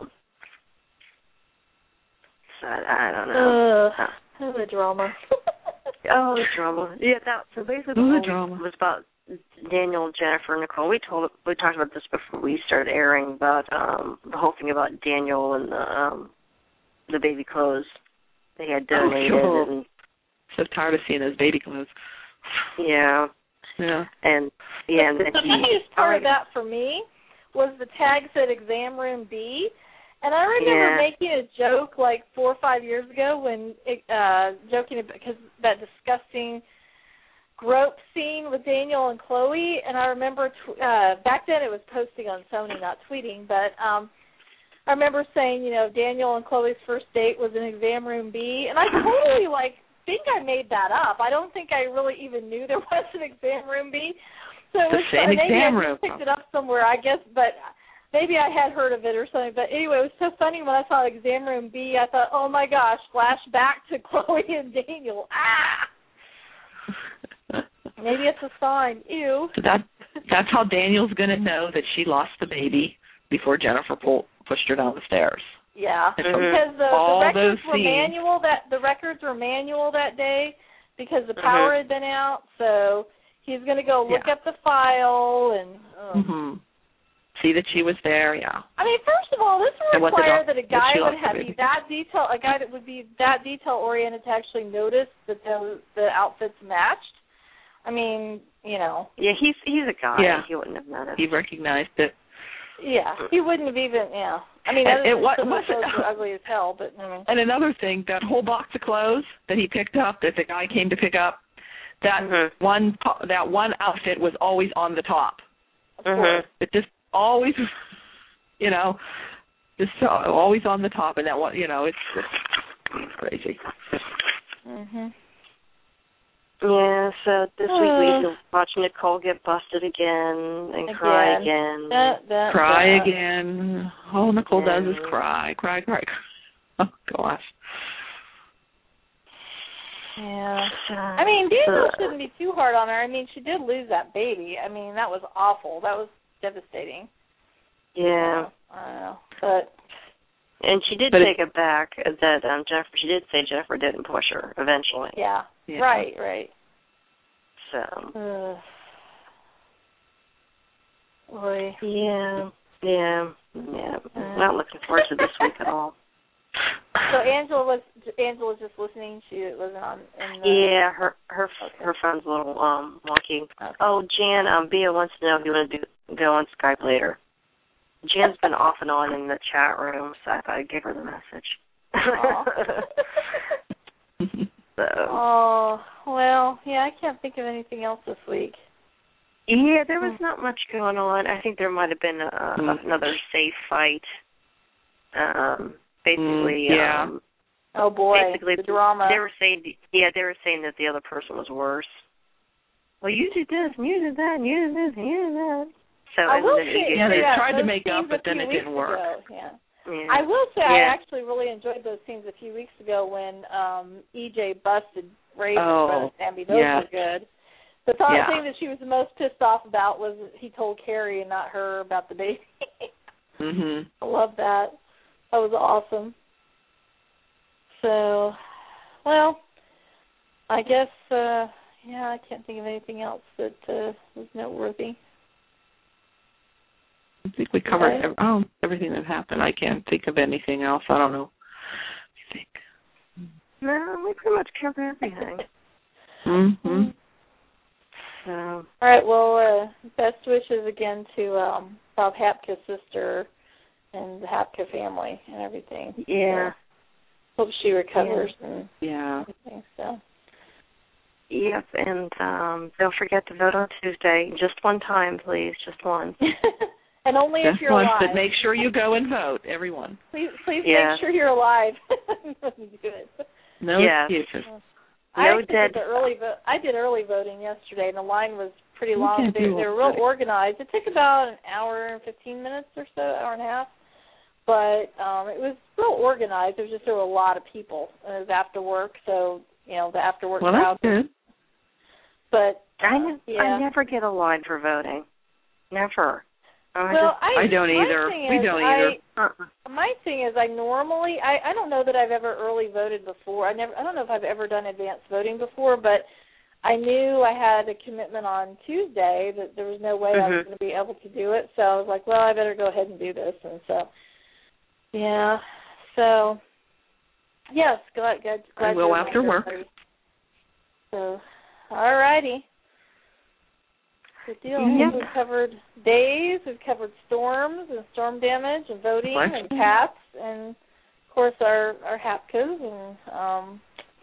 so I, I don't know. Uh, oh, the drama. Oh, the drama. Yeah, that, so basically the Oh, the whole drama. week was about Daniel, Jennifer, and Nicole. We told we talked about this before we started airing about um, the whole thing about Daniel and the um, the baby clothes they had donated. Oh, sure. And So tired of seeing those baby clothes. yeah, Yeah. and yeah, and the then the he, funniest part oh, of that for me was the tag said exam room B. And I remember Yeah. making a joke like four or five years ago when, it, uh, joking about because that disgusting grope scene with Daniel and Chloe. And I remember tw- uh, back then it was posting on Sony, not tweeting. But um, I remember saying, you know, Daniel and Chloe's first date was in exam room B. And I totally like think I made that up. I don't think I really even knew there was an exam room B. So it The was same maybe exam I room. just picked it up somewhere, I guess, but. Maybe I had heard of it or something, but anyway, it was so funny when I saw exam room B. I thought, oh my gosh, flash back to Chloe and Daniel. Ah! Maybe it's a sign. Ew. So that that's how Daniel's going to know that she lost the baby before Jennifer pull, pushed her down the stairs. Yeah, And Mhm. because the, all the records those were scenes. manual. That the records were manual that day because the power Mhm. had been out. So he's going to go look Yeah. up the file and. Oh. Mm-hmm. See that she was there, yeah. I mean, first of all, this And would what the require doc- that a that guy she would lost the have baby. be that detail, a guy that would be that detail oriented to actually notice that the the outfits matched. I mean, you know. yeah, he's he's a guy. Yeah. He wouldn't have noticed. He recognized it. Yeah, he wouldn't have even. Yeah, I mean, And other it than wa- some of the wasn't- clothes were ugly as hell, but I mean. And another thing, that whole box of clothes that he picked up, that the guy came to pick up, that Mhm. one po- that one outfit was always on the top. Of Mhm. course. It just always, you know, just so, always on the top, and that one, you know, it's, it's crazy. Mhm. Yeah, so this Uh. week we can watch Nicole get busted again and cry again. That, that, Cry that. again. All Nicole does is Yeah. cry, cry, cry. Oh gosh. Yeah. So, I mean, D'Angelo uh, shouldn't be too hard on her. I mean, she did lose that baby. I mean, that was awful. That was devastating. Yeah. I don't know. But and she did but take it back that um, Jennifer. She did say Jennifer didn't push her eventually. yeah. Yeah. Right. Right. So. Ugh. Boy. Yeah. Yeah. Yeah. I'm not looking forward to this week at all. So Angela was Angela was just listening. She wasn't on. In the... Yeah, her her her phone's a little um wonky. Okay. Oh, Jan, um, Bea wants to know if you want to do, go on Skype later. Jan's been off and on in the chat room, so I thought I'd give her the message. So. Oh well, yeah. I can't think of anything else this week. Yeah, there was not much going on. I think there might have been a, Mm. another safe fight. Um, basically, Mm, yeah. um, Oh boy, basically the drama. They were saying, yeah, they were saying that the other person was worse. Well, you did this, and you did that, and you did this, and you did that. So I and will then say, it- Yeah, they yeah, tried to those make up, scenes but a then few it didn't weeks work. ago, Yeah. yeah. I will say I Yeah. actually really enjoyed those scenes a few weeks ago when um E J busted Raven Oh, in front of Sammy. Those yeah. were good. The thought Yeah. thing that she was the most pissed off about was he told Carrie and not her about the baby. Mhm. I love that. That was awesome. So, well, I guess, uh, yeah, I can't think of anything else that uh, was noteworthy. I think we covered Okay. ev- oh everything that happened. I can't think of anything else. I don't know. I think. No, we pretty much covered everything. Mhm. So, All right, well, uh, best wishes again to um, Bob Hapka's sister and the Hapka family and everything. yeah. So, hope she recovers and Yeah. everything. So. Yep, and um, don't forget to vote on Tuesday. Just one time, please. Just one. And only if Just you're once, alive. but make sure you go and vote, everyone. Please, please Yeah. make sure you're alive. Do it. No Yes. excuses. I No actually dead- did the early vo- I did early voting yesterday, and the line was pretty You long. can't They, do they were real early. organized. It took about an hour and fifteen minutes or so, hour and a half. But um, it was real organized. It was just there were a lot of people. And it was after work, so you know the after work Well, crowd. that's good. But I, ne- yeah. I never get a line for voting. Never. I well, just, I, I don't my either. thing We is, don't I, either. uh-uh. My thing is, I normally, I, I don't know that I've ever early voted before. I never, I don't know if I've ever done advanced voting before, but I knew I had a commitment on Tuesday that there was no way I was Mhm. going to be able to do it. So I was like, well, I better go ahead and do this. And so, yeah. So, yes, glad, glad, glad I will to after remind work. everybody. So, all righty. Good deal. Yep. We've covered days, we've covered storms and storm damage and voting Question. and cats and, of course, our, our Hapkas. And um,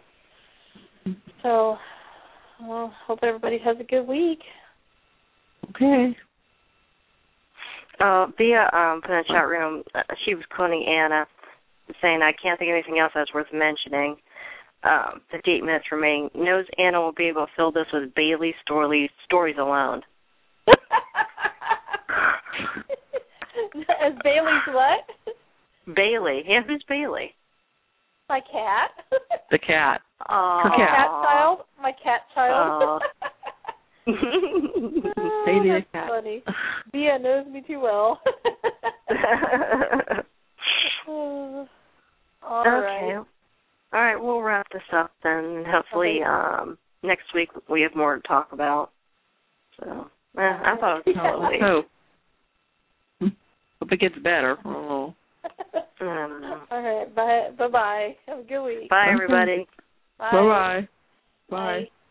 so, well, hope everybody has a good week. Okay. Uh, Bea um, put in the chat room, uh, she was quoting Anna, saying, I can't think of anything else that's worth mentioning. Um, fifty-eight minutes remaining. Knows Anna will be able to fill this with Bailey Storley stories alone. As Bailey's what? Bailey. Yeah, who's Bailey? My cat. The cat. Oh, Her My cat child. My cat child. Oh, Bailey the that's cat. funny. Bea knows me too well. All okay. right. All right, we'll wrap this up then. Hopefully Okay. um, next week we have more to talk about. So, eh, I thought it was lovely. So, hope it gets better. Oh. I don't know. All right. Bye. Bye-bye. Have a good week. Bye, Okay. everybody. Bye. Bye-bye. Bye. Bye.